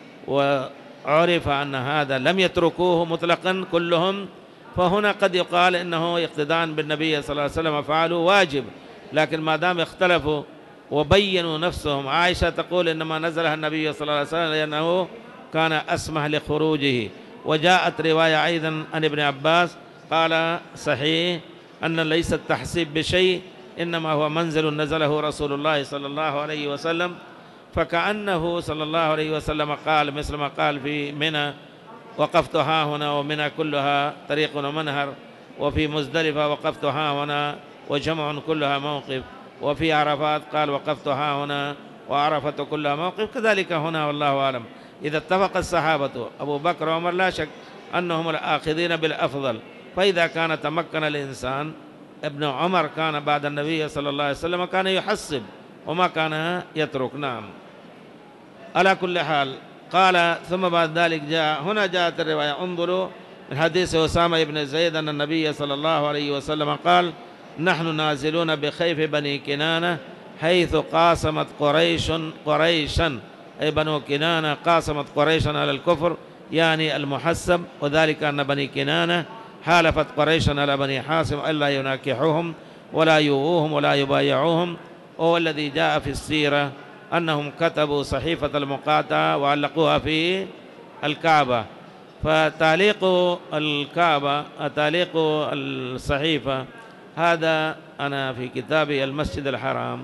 وعرف أن هذا لم يتركوه مطلقا كلهم، فهنا قد يقال إنه اقتداء بالنبي صلى الله عليه وسلم فعلوا واجب. لكن ما دام اختلفوا وبينوا نفسهم، عائشة تقول إنما نزلها النبي صلى الله عليه وسلم لأنه كان أسمح لخروجه. وجاءت رواية أيضا عن ابن عباس قال صحيح أن ليس التحسيب بشيء إنما هو منزل نزله رسول الله صلى الله عليه وسلم. فكأنه صلى الله عليه وسلم قال مثل ما قال في منى وقفت ها هنا ومنى كلها طريق ومنهر، وفي مزدلفة وقفت ها هنا وجمع كلها موقف، وفي عرفات قال وقفت ها هنا وعرفة كلها موقف. كذلك هنا والله أعلم. إذا اتفق الصحابة أبو بكر وعمر لا شك أنهم الآخذين بالأفضل. فإذا كان تمكن الإنسان، ابن عمر كان بعد النبي صلى الله عليه وسلم كان يحسب وما كان يترك. نعم. على كل حال قال ثم بعد ذلك هنا جاءت الرواية. انظروا من حديث أسامة بن زيد أن النبي صلى الله عليه وسلم قال نحن نازلون بخيف بني كنانة حيث قاسمت قريشا أي بنو كنانة قاسمت قريشا على الكفر يعني المحسب، وذلك أن بني كنانة حالفت قريشا على بني حاسم ألا يناكحوهم ولا يؤوهم ولا يبايعوهم. وهو الذي جاء في السيرة أنهم كتبوا صحيفة المقاطعة وعلقوها في الكعبة. فتعليق الكعبة تعليق الصحيفة هذا أنا في كتابي المسجد الحرام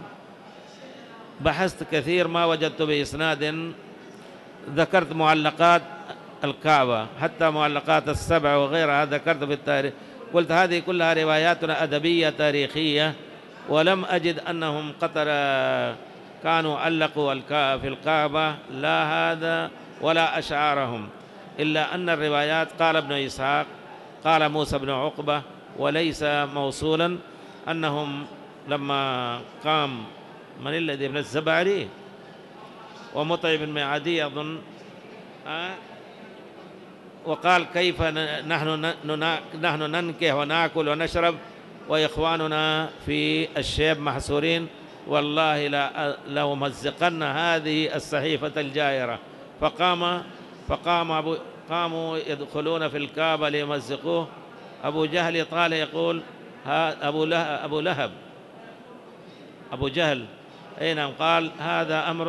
بحثت كثير ما وجدت بإسناد. ذكرت معلقات الكعبة حتى معلقات السبع وغيرها ذكرت في التاريخ، قلت هذه كلها رواياتنا أدبية تاريخية، ولم أجد أنهم كانوا علقوا في الكعبة لا هذا ولا أشعارهم، إلا أن الروايات قال ابن إسحاق قال موسى بن عقبة وليس موصولا أنهم لما قام من الذي ابن الزبعري ومطعم بن عدي أظن وقال كيف نحن ننكح ونأكل ونشرب وإخواننا في الشيب محصورين، والله لو مزقن هذه الصحيفة الجائرة. قاموا يدخلون في الكعبة ليمزقوه. أبو جهل طال يقول أبو جهل نعم قال هذا أمر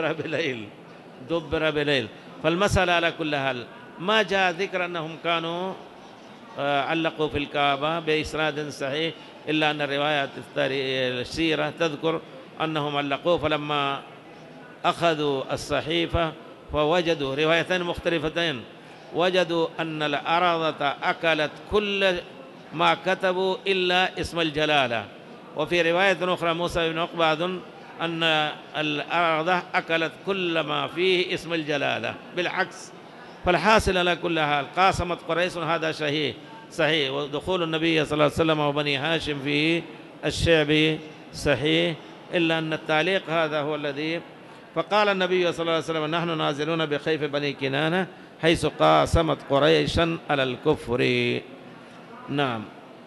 دبر بليل. فالمسألة على كل حال ما جاء ذكر أنهم كانوا علقوا في الكعبة بإسناد صحيح، إلا أن الروايات السيرة تذكر أنهم علقوه. فلما أخذوا الصحيفة فوجدوا روايتين مختلفتين، وجدوا أن الأرضة أكلت كل ما كتبوا إلا اسم الجلالة. وفي رواية أخرى موسى بن عقبة أظن أن الأرض أكلت كل ما فيه اسم الجلالة بالعكس. فالحاصل على كل حال قاسمت قريش هذا صحيح، ودخول النبي صلى الله عليه وسلم وبني هاشم في الشعب صحيح، إلا أن التعليق هذا هو الذي. فقال النبي صلى الله عليه وسلم نحن نازلون بخيف بني كنانة حيث قاسمت قريشا على الكفر. نعم.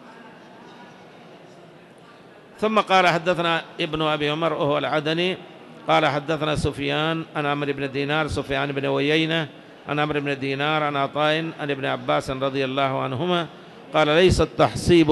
ثم قال حدثنا ابن أبي عمر وهو العدني قال حدثنا سفيان عن عمرو بن دينار سفيان بن عيينة عن عمرو بن دينار عن عطاء عن ابن عباس رضي الله عنهما قال ليس التحصيب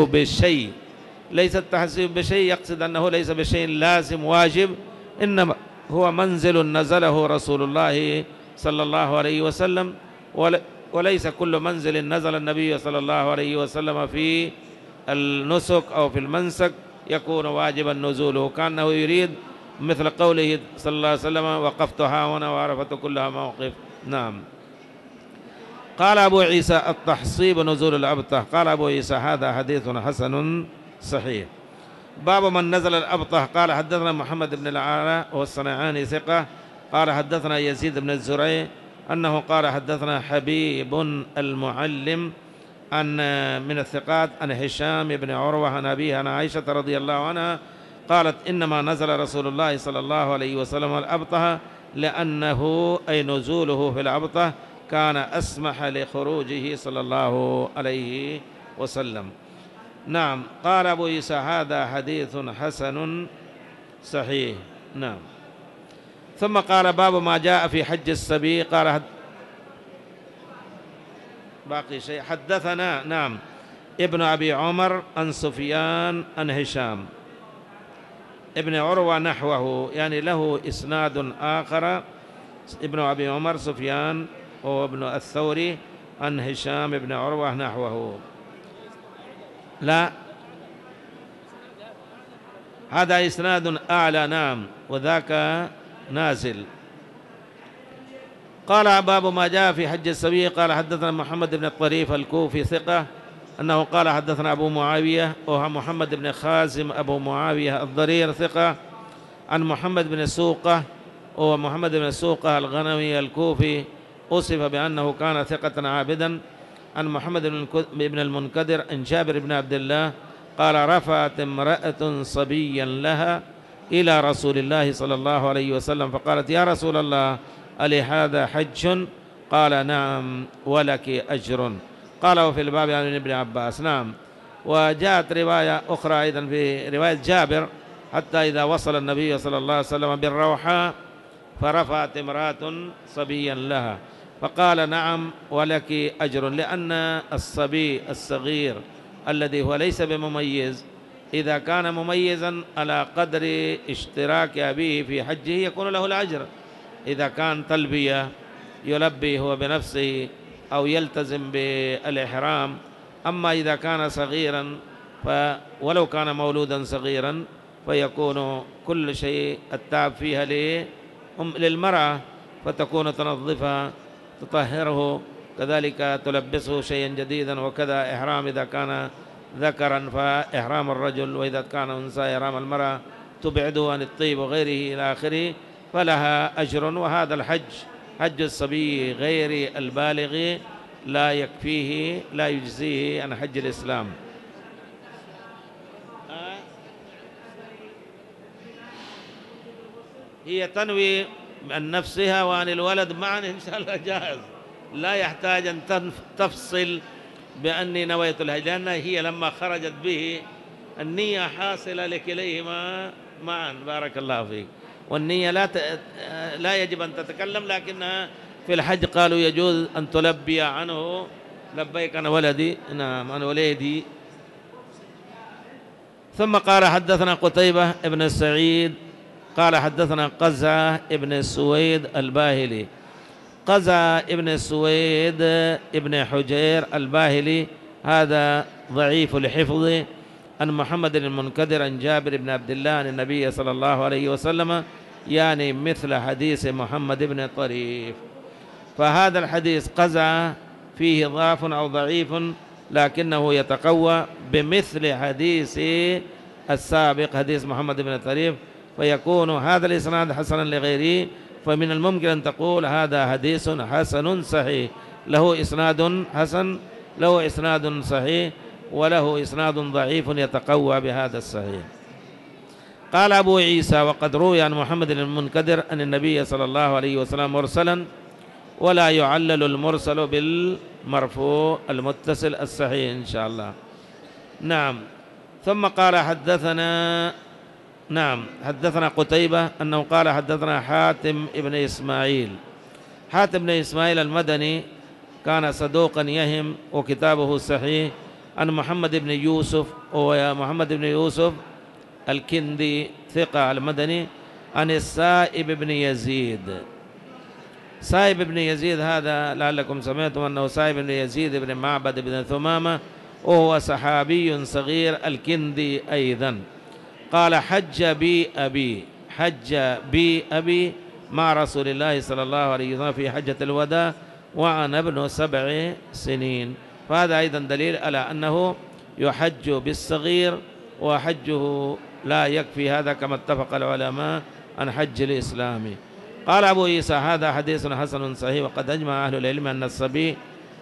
بشيء يقصد أنه ليس بشيء لازم واجب، إنما هو منزل نزله رسول الله صلى الله عليه وسلم، وليس كل منزل نزل النبي صلى الله عليه وسلم في النسك أو في المنسك يكون واجبا نزوله. كأنه يريد مثل قوله صلى الله عليه وسلم وقفت ها هنا وعرفت كلها موقف. نعم. قال أبو عيسى التحصيب نزول الأبطح. قال أبو عيسى هذا حديث حسن صحيح. باب من نزل الأبطح. قال حدثنا محمد بن العلاء والصنعاني ثقة قال حدثنا يزيد بن الزريع أنه قال حدثنا حبيب المعلم عن من الثقات عن هشام بن عروة عن أبيها عن عائشة رضي الله عنها قالت إنما نزل رسول الله صلى الله عليه وسلم الأبطح لأنه أي نزوله في الأبطح كان أسمح لخروجه صلى الله عليه وسلم. نعم. قال أبو عيسى هذا حديث حسن صحيح. نعم. ثم قال باب ما جاء في حج الصبي. قال باقي شيء. حدثنا نعم ابن أبي عمر عن سفيان عن هشام ابن عروة نحوه، يعني له إسناد آخر. ابن أبي عمر سفيان وابن الثوري عن هشام ابن عروة نحوه. لا، هذا إسناد أعلى. نعم، وذاك نازل. قال باب ما جاء في حج الصبي. قال حدثنا محمد بن الطريف الكوفي ثقة أنه قال حدثنا أبو معاوية وهو محمد بن خازم أبو معاوية الضرير ثقة عن محمد بن سوقة وهو محمد بن سوقة الغنوي الكوفي أوصف بأنه كان ثقة عابدا عن محمد بن المنكدر عن جابر بن عبد الله قال رفعت امرأة صبيا لها إلى رسول الله صلى الله عليه وسلم فقالت يا رسول الله ألي هذا حج؟ قال نعم ولك أجر. قال وفي الباب عن ابن عباس. نعم. وجاءت رواية أخرى أيضا في رواية جابر حتى إذا وصل النبي صلى الله عليه وسلم بالروحاء فرفعت امرأة صبيا لها فقال نعم ولك أجر، لأن الصبي الصغير الذي هو ليس بمميز إذا كان مميزا على قدر اشتراك أبيه في حجه يكون له الأجر، إذا كان تلبية يلبي هو بنفسه أو يلتزم بالإحرام. أما إذا كان صغيرا ولو كان مولودا صغيرا فيكون كل شيء التعب فيها للمرأة، فتكون تنظفها تطهره، كذلك تلبسه شيئا جديدا، وكذا إحرام إذا كان ذكرا فإحرام الرجل، وإذا كان أنثى إحرام المرأة تبعده عن الطيب وغيره إلى آخره، فلها أجر. وهذا الحج حج الصبي غير البالغ لا يكفيه لا يجزيه عن حج الإسلام. هي تنوي عن نفسها وعن الولد معا إن شاء الله جائز، لا يحتاج أن تفصل بأني نويت الحج، لأن هي لما خرجت به النية حاصلة لكليهما معا. بارك الله فيك. والنية لا يجب أن تتكلم، لكنها في الحج قالوا يجوز أن تلبي عنه لبيك أنا ولدي، نعم أنا وليدي. ثم قال حدثنا قتيبة ابن سعيد قال حدثنا قزعة ابن السويد الباهلي. قزعة ابن السويد ابن حجير الباهلي هذا ضعيف الحفظ عن محمد المنكدر عن جابر بن عبد الله عن النبي صلى الله عليه وسلم، يعني مثل حديث محمد بن طريف. فهذا الحديث قزعة فيه ضعف أو ضعيف، لكنه يتقوى بمثل حديث السابق حديث محمد بن طريف، فيكون هذا الإسناد حسنا لغيره. فمن الممكن أن تقول هذا حديث حسن صحيح، له إسناد حسن، له إسناد صحيح، وله إسناد ضعيف يتقوى بهذا الصحيح. قال أبو عيسى وقد روي عن محمد المنكدر أن النبي صلى الله عليه وسلم مرسلا، ولا يعلل المرسل بالمرفوع المتصل الصحيح إن شاء الله. نعم. ثم قال حدثنا قتيبة أنه قال حدثنا حاتم ابن إسماعيل. حاتم بن إسماعيل المدني كان صدوقا يهم وكتابه صحيح، عن محمد بن يوسف ومحمد بن يوسف الكندي ثقة المدني، عن السائب بن يزيد. سائب بن يزيد هذا لعلكم سمعتم أنه سائب بن يزيد بن معبد بن ثمامة، وهو صحابي صغير الكندي أيضا. قال حج بي أبي مع رسول الله صلى الله عليه وسلم في حجة الوداع وأنا ابن 7 سنين. فهذا أيضا دليل على أنه يحج بالصغير، وحجه لا يكفي هذا كما اتفق العلماء عن حج الإسلام. قال أبو عيسى هذا حديث حسن صحيح، وقد أجمع أهل العلم أن الصبي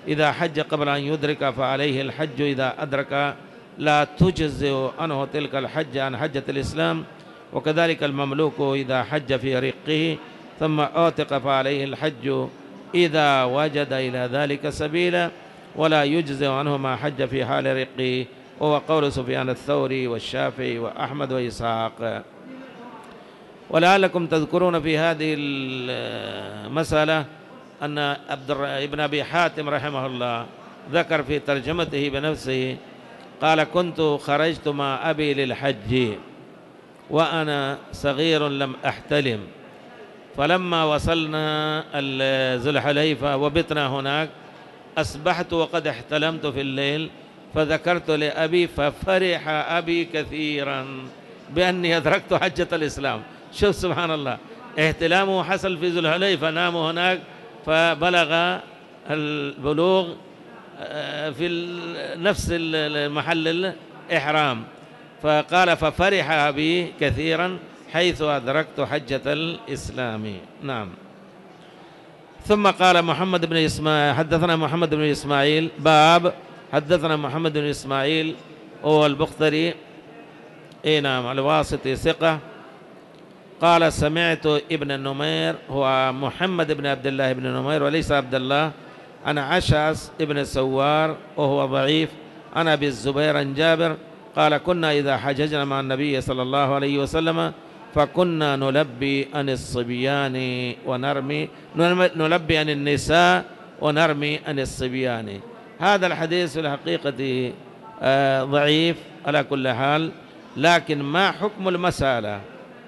إذا حج قبل أن يدرك فعليه الحج إذا أدرك، لا تجزئ عنه تلك الحج عن حجة الإسلام. وكذلك المملوك إذا حج في رقه ثم أعتق فعليه الحج إذا وجد إلى ذلك سبيلا، ولا يجزئ عنه ما حج في حال رقه، وهو قول سفيان الثوري والشافعي وأحمد وإسحاق. ولعلكم تذكرون في هذه المسألة أن ابن أبي حاتم رحمه الله ذكر في ترجمته بنفسه قال: كنت خرجت مع أبي للحج وأنا صغير لم أحتلم، فلما وصلنا ذو الحليفة وبتنا هناك أصبحت وقد احتلمت في الليل، فذكرت لأبي ففرح أبي كثيرا بأني أدركت حجة الإسلام. شوف سبحان الله، احتلامه حصل في ذو الحليفة، نام هناك فبلغ البلوغ في نفس المحل الإحرام، فقال: ففرح أبي كثيرا حيث أدركت حجة الإسلام. نعم. ثم قال محمد بن إسماعيل حدثنا محمد بن إسماعيل باب حدثنا محمد بن إسماعيل هو البختري نعم الواسطي ثقة. قال: سمعت ابن النمير هو محمد بن عبد الله بن نمير وليس عبد الله، أنا عشعث ابن سوار وهو ضعيف، أنا أبي الزبير عن جابر قال: كنا إذا حججنا مع النبي صلى الله عليه وسلم فكنا نلبي عن الصبيان ونرمي نلبي عن النساء ونرمي عن الصبيان. هذا الحديث في الحقيقة ضعيف على كل حال، لكن ما حكم المسألة؟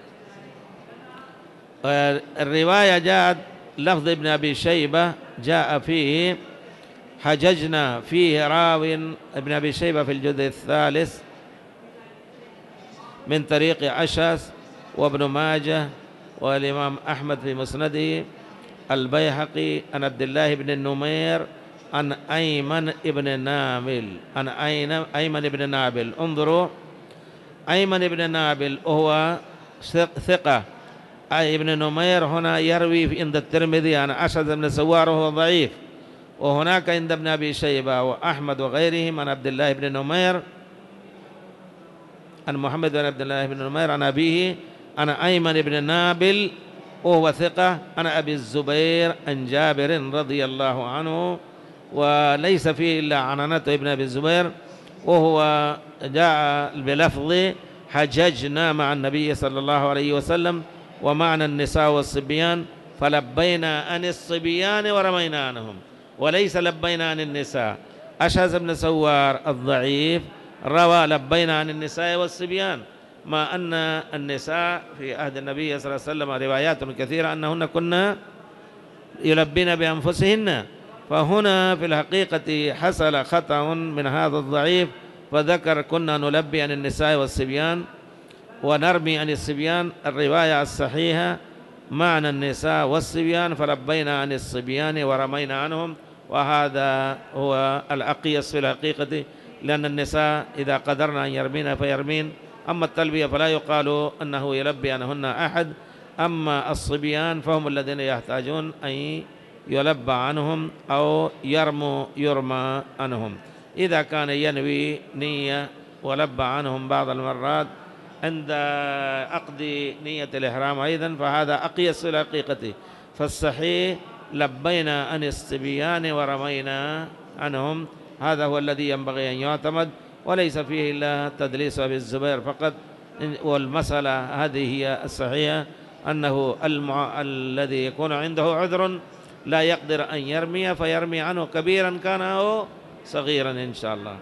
الرواية جاءت لفظ ابن أبي شيبة جاء فيه حججنا، فيه راو ابن أبي شيبة في الجزء الثالث من طريق عشاس وابن ماجه والإمام أحمد في مسنده، البيهقي عن عبد الله بن النمير عن أيمن بن نابل عن أيمن بن نابل. انظروا، أيمن بن نابل وهو ثقة، ابن نمير هنا يروي عند الترمذي عن أشعث بن سوار وهو ضعيف، وهناك عند ابن أبي شيبة وأحمد وغيرهم عن عبد الله بن نمير عن محمد بن عبد الله بن نمير عن أبيه عن أيمن بن نابل وهو ثقة عن أبي الزبير عن جابر رضي الله عنه، وليس فيه إلا عنانة ابن أبي الزبير، وهو جاء بلفظ حججنا مع النبي صلى الله عليه وسلم ومعنا النساء والصبيان فلبينا عن الصبيان ورمينا عنهم، وليس لبينا عن النساء. أشعث بن سوار الضعيف روى لبينا عن النساء والصبيان، ما أن النساء في عهد النبي صلى الله عليه وسلم روايات كثيرة أنهن كنا يلبين بأنفسهن، فهنا في الحقيقة حصل خطأ من هذا الضعيف، فذكر كنا نلبي عن النساء والصبيان ونرمي عن الصبيان. الرواية الصحيحة معنى النساء والصبيان فلبينا عن الصبيان ورمينا عنهم، وهذا هو الأقيس في الحقيقة، لأن النساء إذا قدرنا أن يرمين فيرمين، أما التلبية فلا يقال أنه يلبي عنهن أحد، أما الصبيان فهم الذين يحتاجون أن يلبى عنهم أو يرمى عنهم. إذا كان ينوي نية ولبى عنهم بعض المرات عند عقد نية الإحرام أيضا، فهذا أقيس الحقيقة. فالصحيح لبينا عن الصبيان ورمينا عنهم، هذا هو الذي ينبغي أن يعتمد، وليس فيه إلا تدليس أبي الزبير فقط. والمسألة هذه هي الصحيحة، أنه الذي يكون عنده عذر لا يقدر أن يرمي فيرمي عنه كبيرا كان أو صغيرا إن شاء الله.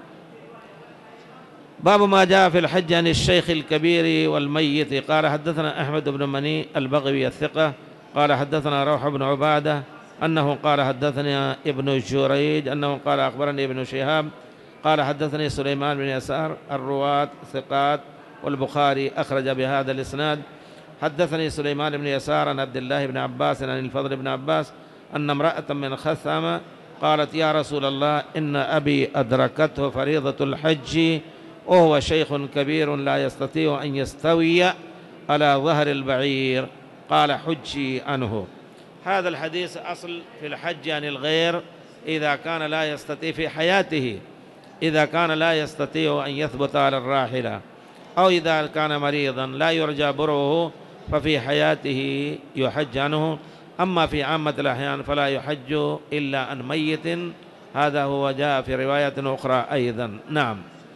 باب ما جاء في الحج عن الشيخ الكبير والميت. قال: حدثنا أحمد بن مني البغوي الثقة قال: حدثنا روح بن عبادة أنه قال: حدثنا ابن جريج أنه قال: أخبرني ابن شهاب قال: حدثني سليمان بن يسار. الرواة ثقات والبخاري أخرج بهذا الإسناد. حدثني سليمان بن يسار عن عبد الله بن عباس عن الفضل بن عباس أن امرأة من خثعم قالت: يا رسول الله، إن أبي أدركته فريضة الحج وهو شيخ كبير لا يستطيع أن يستوي على ظهر البعير، قال: حجي عنه. هذا الحديث أصل في الحج عن الغير إذا كان لا يستطيع في حياته، إذا كان لا يستطيع أن يثبت على الراحلة، أو إذا كان مريضا لا يرجى بره، ففي حياته يحج عنه. أما في عامة الأحيان فلا يحج إلا عن ميت. هذا هو جاء في رواية أخرى أيضا. نعم.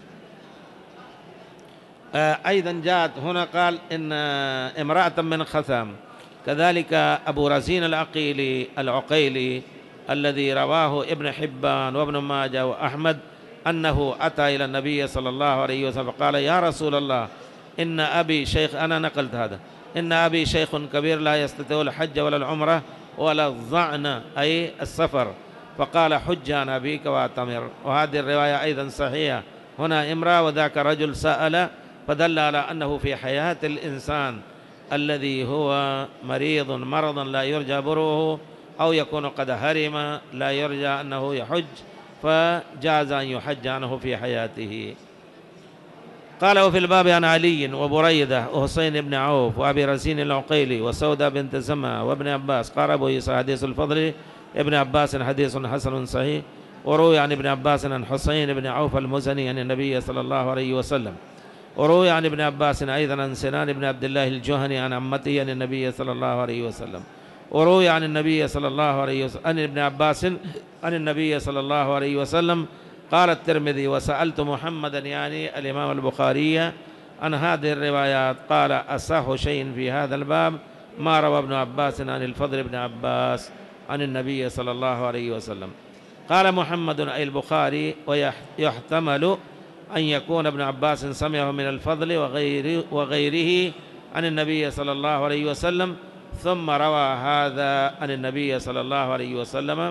أيضا جاءت هنا قال إن امرأة من خثام، كذلك أبو رزين العقيلي الذي رواه ابن حبان وابن ماجه وأحمد أنه أتى إلى النبي صلى الله عليه وسلم فقال: يا رسول الله، إن أبي شيخ، أنا نقلت هذا، إن أبي شيخ كبير لا يستطيع الحج ولا العمرة ولا الظعن أي السفر، فقال: حج عن أبيك واعتمر. وهذه الرواية أيضا صحيحة. هنا امرأة وذاك رجل سأل، فدل على أنه في حياة الإنسان الذي هو مريض مرضا لا يرجى بره، أو يكون قد هرم لا يرجى أنه يحج، فجاز أن يحج عنه في حياته. قال: وفي الباب عن علي وبريدة وحسين بن عوف وأبي رزين العقيلي وسودة بنت زمعة وابن عباس. قال أبو عيسى: حديث الفضل ابن عباس حديث حسن صحيح. وروي عن ابن عباس عن حسين بن عوف المزني عن النبي صلى الله عليه وسلم. وروي عن ابن عباس أيضا عن سنان بن عبد الله الجهني عن عمته عن النبي صلى الله عليه وسلم. وروي عن النبي صلى الله عليه وسلم عن ابن عباس عن النبي صلى الله عليه وسلم. قال الترمذي: وسألت محمدا يعني الإمام البخاري عن هذه الروايات، قال: أصح شيء في هذا الباب ما روى ابن عباس عن الفضل بن عباس عن النبي صلى الله عليه وسلم. قال محمد أي البخاري: ويحتمل أن يكون ابن عباس سمعه من الفضل وغيره عن النبي صلى الله عليه وسلم، ثم روى هذا عن النبي صلى الله عليه وسلم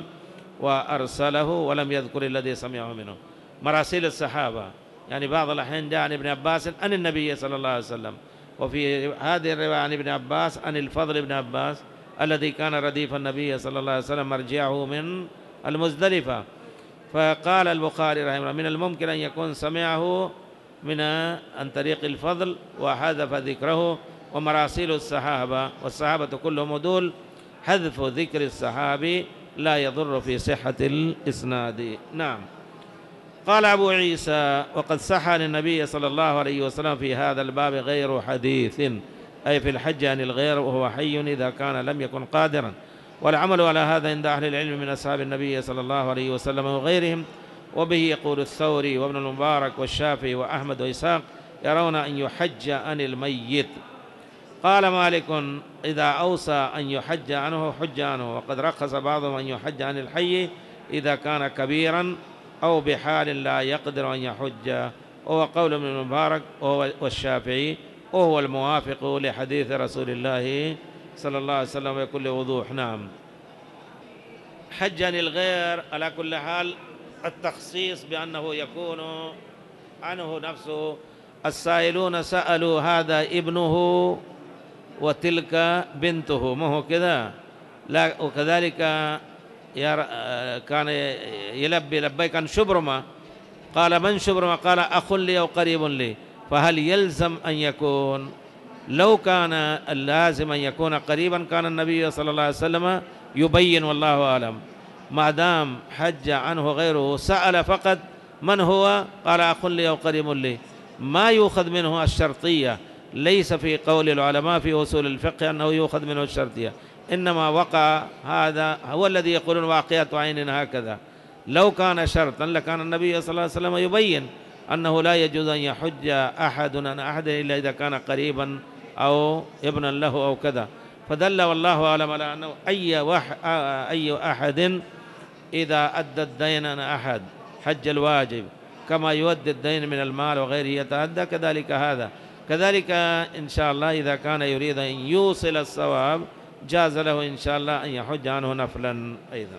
وأرسله ولم يذكر الذي سمعه منه. مراسيل الصحابة، يعني بعض الأحيان جاء عن ابن عباس عن النبي صلى الله عليه وسلم، وفي هذه الرواية عن ابن عباس عن الفضل بن عباس الذي كان رديف النبي صلى الله عليه وسلم مرجعه من المزدلفة. فقال البخاري رحمه الله: من الممكن أن يكون سمعه عن طريق الفضل وحذف ذكره. ومراسيل الصحابة والصحابة كلهم دول، حذف ذكر الصحابي لا يضر في صحة الإسناد. نعم. قال أبو عيسى: وقد صح عن النبي صلى الله عليه وسلم في هذا الباب غير حديث، أي في الحج عن الغير وهو حي إذا كان لم يكن قادرا. والعمل على هذا عند أهل العلم من أصحاب النبي صلى الله عليه وسلم وغيرهم. وبه يقول الثوري وابن المبارك والشافعي وأحمد وإسحاق يرون أن يحج عن الميت. قال مالك: إذا أوصى أن يحج عنه حج عنه. وقد رخص بعضهم أن يحج عن الحي إذا كان كبيرا أو بحال لا يقدر أن يحج، وهو قول ابن المبارك والشافعي، وهو الموافق لحديث رسول الله صلى الله عليه وسلم بكل وضوح. نعم. حج عن الغير على كل حال التخصيص بأنه يكون عنه نفسه. السائلون سألوا: هذا ابنه وتلك بنته، ما هو كذا؟ لا. وكذلك كان يلبي لبيك عن شبرمة، قال: من شبرمة؟ قال: أخ لي أو قريب لي. فهل يلزم أن يكون؟ لو كان اللازم أن يكون قريبا كان النبي صلى الله عليه وسلم يبين، والله أعلم. ما دام حج عنه غيره سأل فقط من هو، قال: أخ لي أو قريب لي، ما يؤخذ منه الشرطية. ليس في قول العلماء في أصول الفقه أنه يؤخذ منه الشرطية، إنما وقع هذا هو الذي يقولون واقعة عين هكذا. لو كان شرطا لكان النبي صلى الله عليه وسلم يبين أنه لا يجوز أن يحج أحد عن أحد إلا إذا كان قريبا أو ابنا له أو كذا. فدل والله أعلم على أنه أي أحد إذا أدى الدين عن أحد حج الواجب كما يؤدي الدين من المال وغيره يتأدى، كذلك هذا. كذلك إن شاء الله إذا كان يريد أن يوصل الصواب جاز له إن شاء الله أن يحج عنه نفلا أيضا.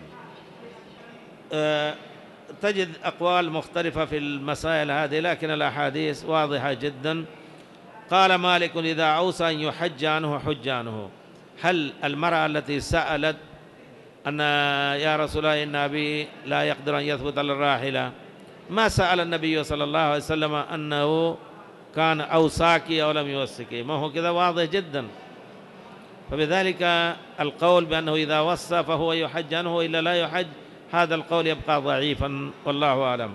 تجد أقوال مختلفة في المسائل هذه، لكن الأحاديث واضحة جدا. قال مالك: إذا أوصى أن يحج عنه حج عنه. هل المرأة التي سألت أن يا رسول الله إن أبي لا يقدر أن يثبت على الراحلة، ما سأل النبي صلى الله عليه وسلم أنه كان أوصاك أو لم يوصك، ما هو كذا واضح جدا. فبذلك القول بأنه إذا وصى فهو يحج عنه وإلا لا يحج هذا القول يبقى ضعيفا والله أعلم.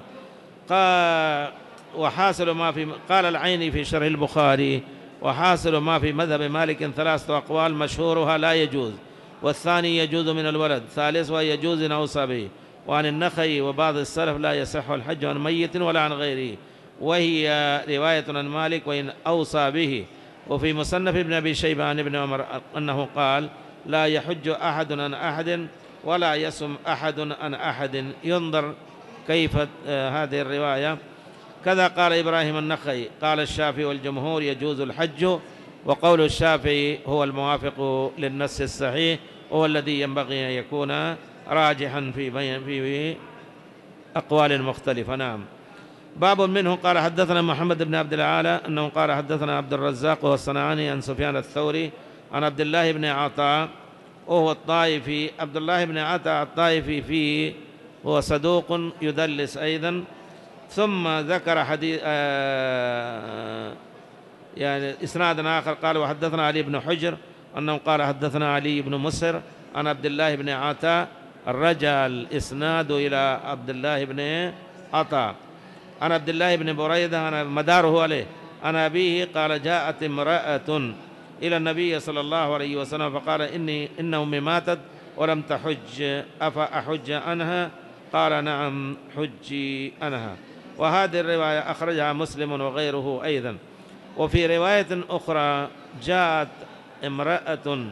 وحاصل ما في قال العيني في شرح البخاري: وحاصل ما في مذهب مالك 3 أقوال، مشهورها لا يجوز، والثاني يجوز من الولد، ثالثها يجوز إن أوصى به. وعن النخعي وبعض السلف لا يصح الحج عن ميت ولا عن غيره، وهي رواية عن مالك وإن أوصى به. وفي مصنف ابن أبي شيبة عن ابن عمر أنه قال: لا يحج أحد عن أحد ولا يصم أحد عن أحد. ينظر كيف هذه الرواية. كذا قال إبراهيم النخعي. قال الشافعي والجمهور: يجوز الحج، وقول الشافعي هو الموافق للنص الصحيح، هو الذي ينبغي أن يكون راجحا في أقوال مختلفة. نعم. باب منه قال حدثنا محمد بن عبد الأعلى أنه قال حدثنا عبد الرزاق والصنعاني عن سفيان الثوري عن عبد الله بن عطاء وهو الطائفي. عبد الله بن عطاء الطائفي فيه هو صدوق يدلس أيضا. ثم ذكر حديث يعني إسناد آخر قال: وحدثنا علي بن حجر أنه قال حدثنا علي بن مسر عن عبد الله بن عطاء. رجع الإسناد إلى عبد الله بن عطاء عن عبد الله بن بريدة عن مداره عليه عن أبيه قال: جاءت امرأة إلى النبي صلى الله عليه وسلم فقال: إن أمي ماتت ولم تحج، أفأحج عنها؟ قال: نعم، حجي عنها. وهذه الرواية أخرجها مسلم وغيره أيضا. وفي رواية أخرى: جاءت امرأة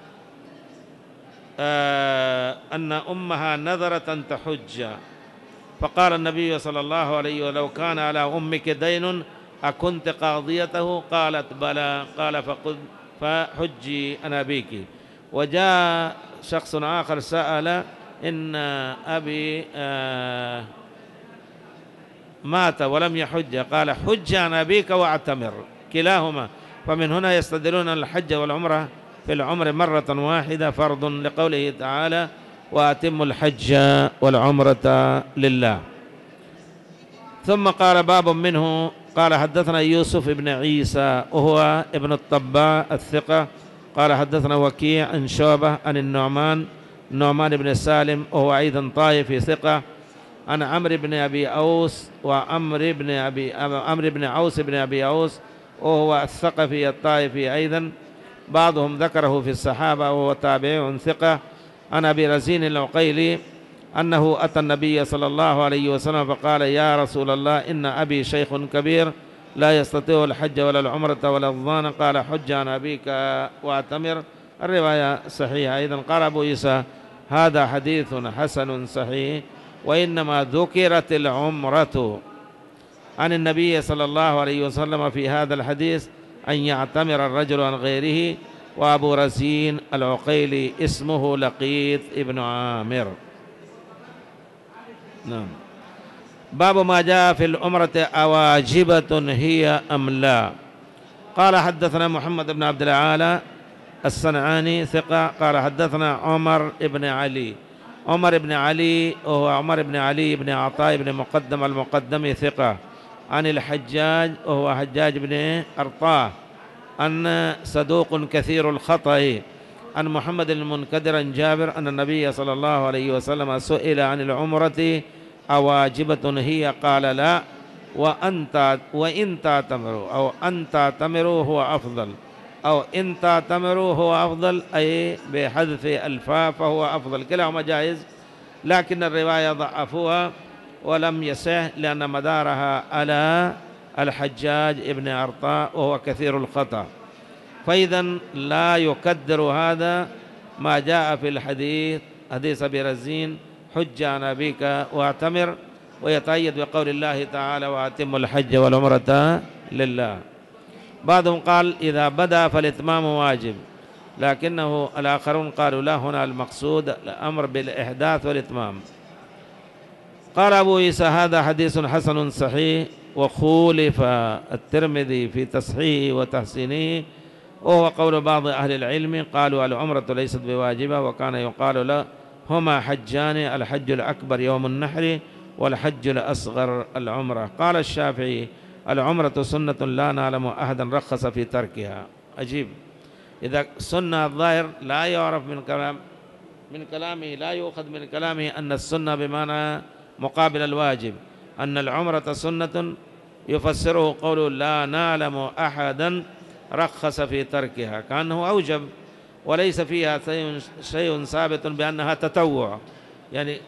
أن أمها نذرت أن تحج، فقال النبي صلى الله عليه وسلم: لو كان على أمك دين أكنت قاضيته؟ قالت: بلى. قال: فحجي أنا بك. وجاء شخص آخر سأل: إن أبي مات ولم يحج، قال: حج عن أبيك واعتمر، كلاهما. فمن هنا يستدلون الحج والعمرة في العمر مرة واحدة فرض، لقوله تعالى: وأتموا الحج والعمرة لله. ثم قال: باب منه قال حدثنا يوسف بن عيسى وهو ابن الطباع الثقة قال حدثنا وكيع عن شعبة عن النعمان بن سالم وهو أيضا طائفي ثقة عن عمرو بن أبي أوس وعمرو بن عوس بن أبي أوس وهو الثقفي الطائفي أيضا، بعضهم ذكره في الصحابة وهو تابع ثقة، عن أبي رزين العقيلي أنه أتى النبي صلى الله عليه وسلم فقال: يا رسول الله، إن أبي شيخ كبير لا يستطيع الحج ولا العمرة ولا الظان، قال: حج عن أبيك واعتمر. الرواية صحيحة أيضا. قال أبو عيسى: هذا حديث حسن صحيح، وإنما ذكرت العمرة عن النبي صلى الله عليه وسلم في هذا الحديث أن يعتمر الرجل عن غيره. وأبو رزين العقيلي اسمه لقيط ابن عامر. نعم. باب ما جاء في العمرة أواجبة هي أم لا. قال حدثنا محمد بن عبد الأعلى الصنعاني ثقة قال حدثنا عمر بن علي وهو عمر بن علي بن عطاء بن مقدم المقدمي ثقة عن الحجاج وهو حجاج بن أرطاه أن صدوق كثير الخطأ عن محمد المنكدر عن جابر أن النبي صلى الله عليه وسلم سئل عن العمرة أواجبة هي؟ قال: لا، وإن تعتمروا أو أن تعتمروا هو أفضل، أو إن تعتمروا هو أفضل، أي بحذف الفاء فهو أفضل، كلاهما جائز، لكن الرواية ضعفوها ولم يصح لأن مدارها على الحجاج ابن أرطاء وهو كثير الخطأ، فإذا لا يكدر هذا ما جاء في الحديث حديث أبي رزين: حج عن أبيك واعتمر، ويتأيد بقول الله تعالى: وأتموا الحج والعمرة لله. بعضهم قال: إذا بدأ فالإتمام واجب، لكنه الآخرون قالوا: لا، هنا المقصود الأمر بالإحداث والإتمام. قال أبو عيسى: هذا حديث حسن صحيح، وخولف الترمذي في تصحيحه وتحسينه، وهو قول بعض أهل العلم، قالوا: العمرة ليست بواجبة، وكان يقال له هما حجان: الحج الأكبر يوم النحر، والحج الأصغر العمرة. قال الشافعي: العمرة سنة لا نعلم أحدا رخص في تركها. عجيب، إذا سنة الظاهر لا يعرف من كلام من كلامه لا يؤخذ من كلامه أن السنة بمعنى مقابل الواجب، أن العمرة سنة يفسره قوله لا نعلم أحدا رخص في تركها، كأنه أوجب، وليس فيها شيء ثابت بأنها تطوع. يعني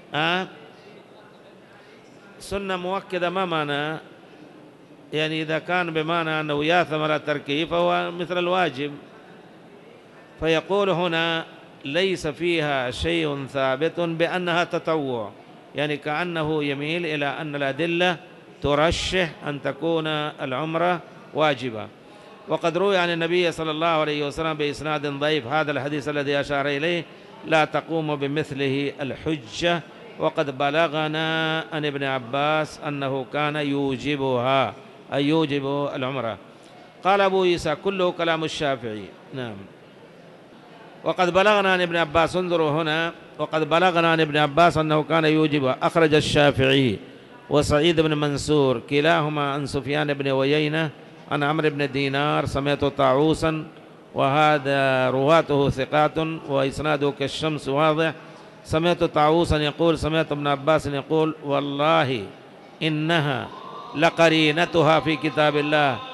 سنة مؤكدة ما معنى؟ يعني إذا كان بمعنى أنه ياثم على تركه فهو مثل الواجب. فيقول هنا ليس فيها شيء ثابت بأنها تطوع، يعني كأنه يميل إلى أن الأدلة ترشح أن تكون العمرة واجبة. وقد روي عن النبي صلى الله عليه وسلم بإسناد ضعيف هذا الحديث الذي أشار إليه لا تقوم بمثله الحجة، وقد بلغنا عن ابن عباس أنه كان يوجبها، أي يوجب العمرة. قال أبو عيسى كله كلام الشافعي. نعم. وقد بلغنا عن ابن عباس، انظروا هنا، وقد بلغنا عن ابن عباس أنه كان يوجبها، أخرج الشافعي وسعيد بن منصور كلاهما عن سفيان بن عيينة عن عمرو بن دينار سمعت طاووسا، وهذا رواته ثقات وإسناده كالشمس واضح. سمعت طاووسا يقول سمعت ابن عباس يقول والله إنها لقرينتها في كتاب الله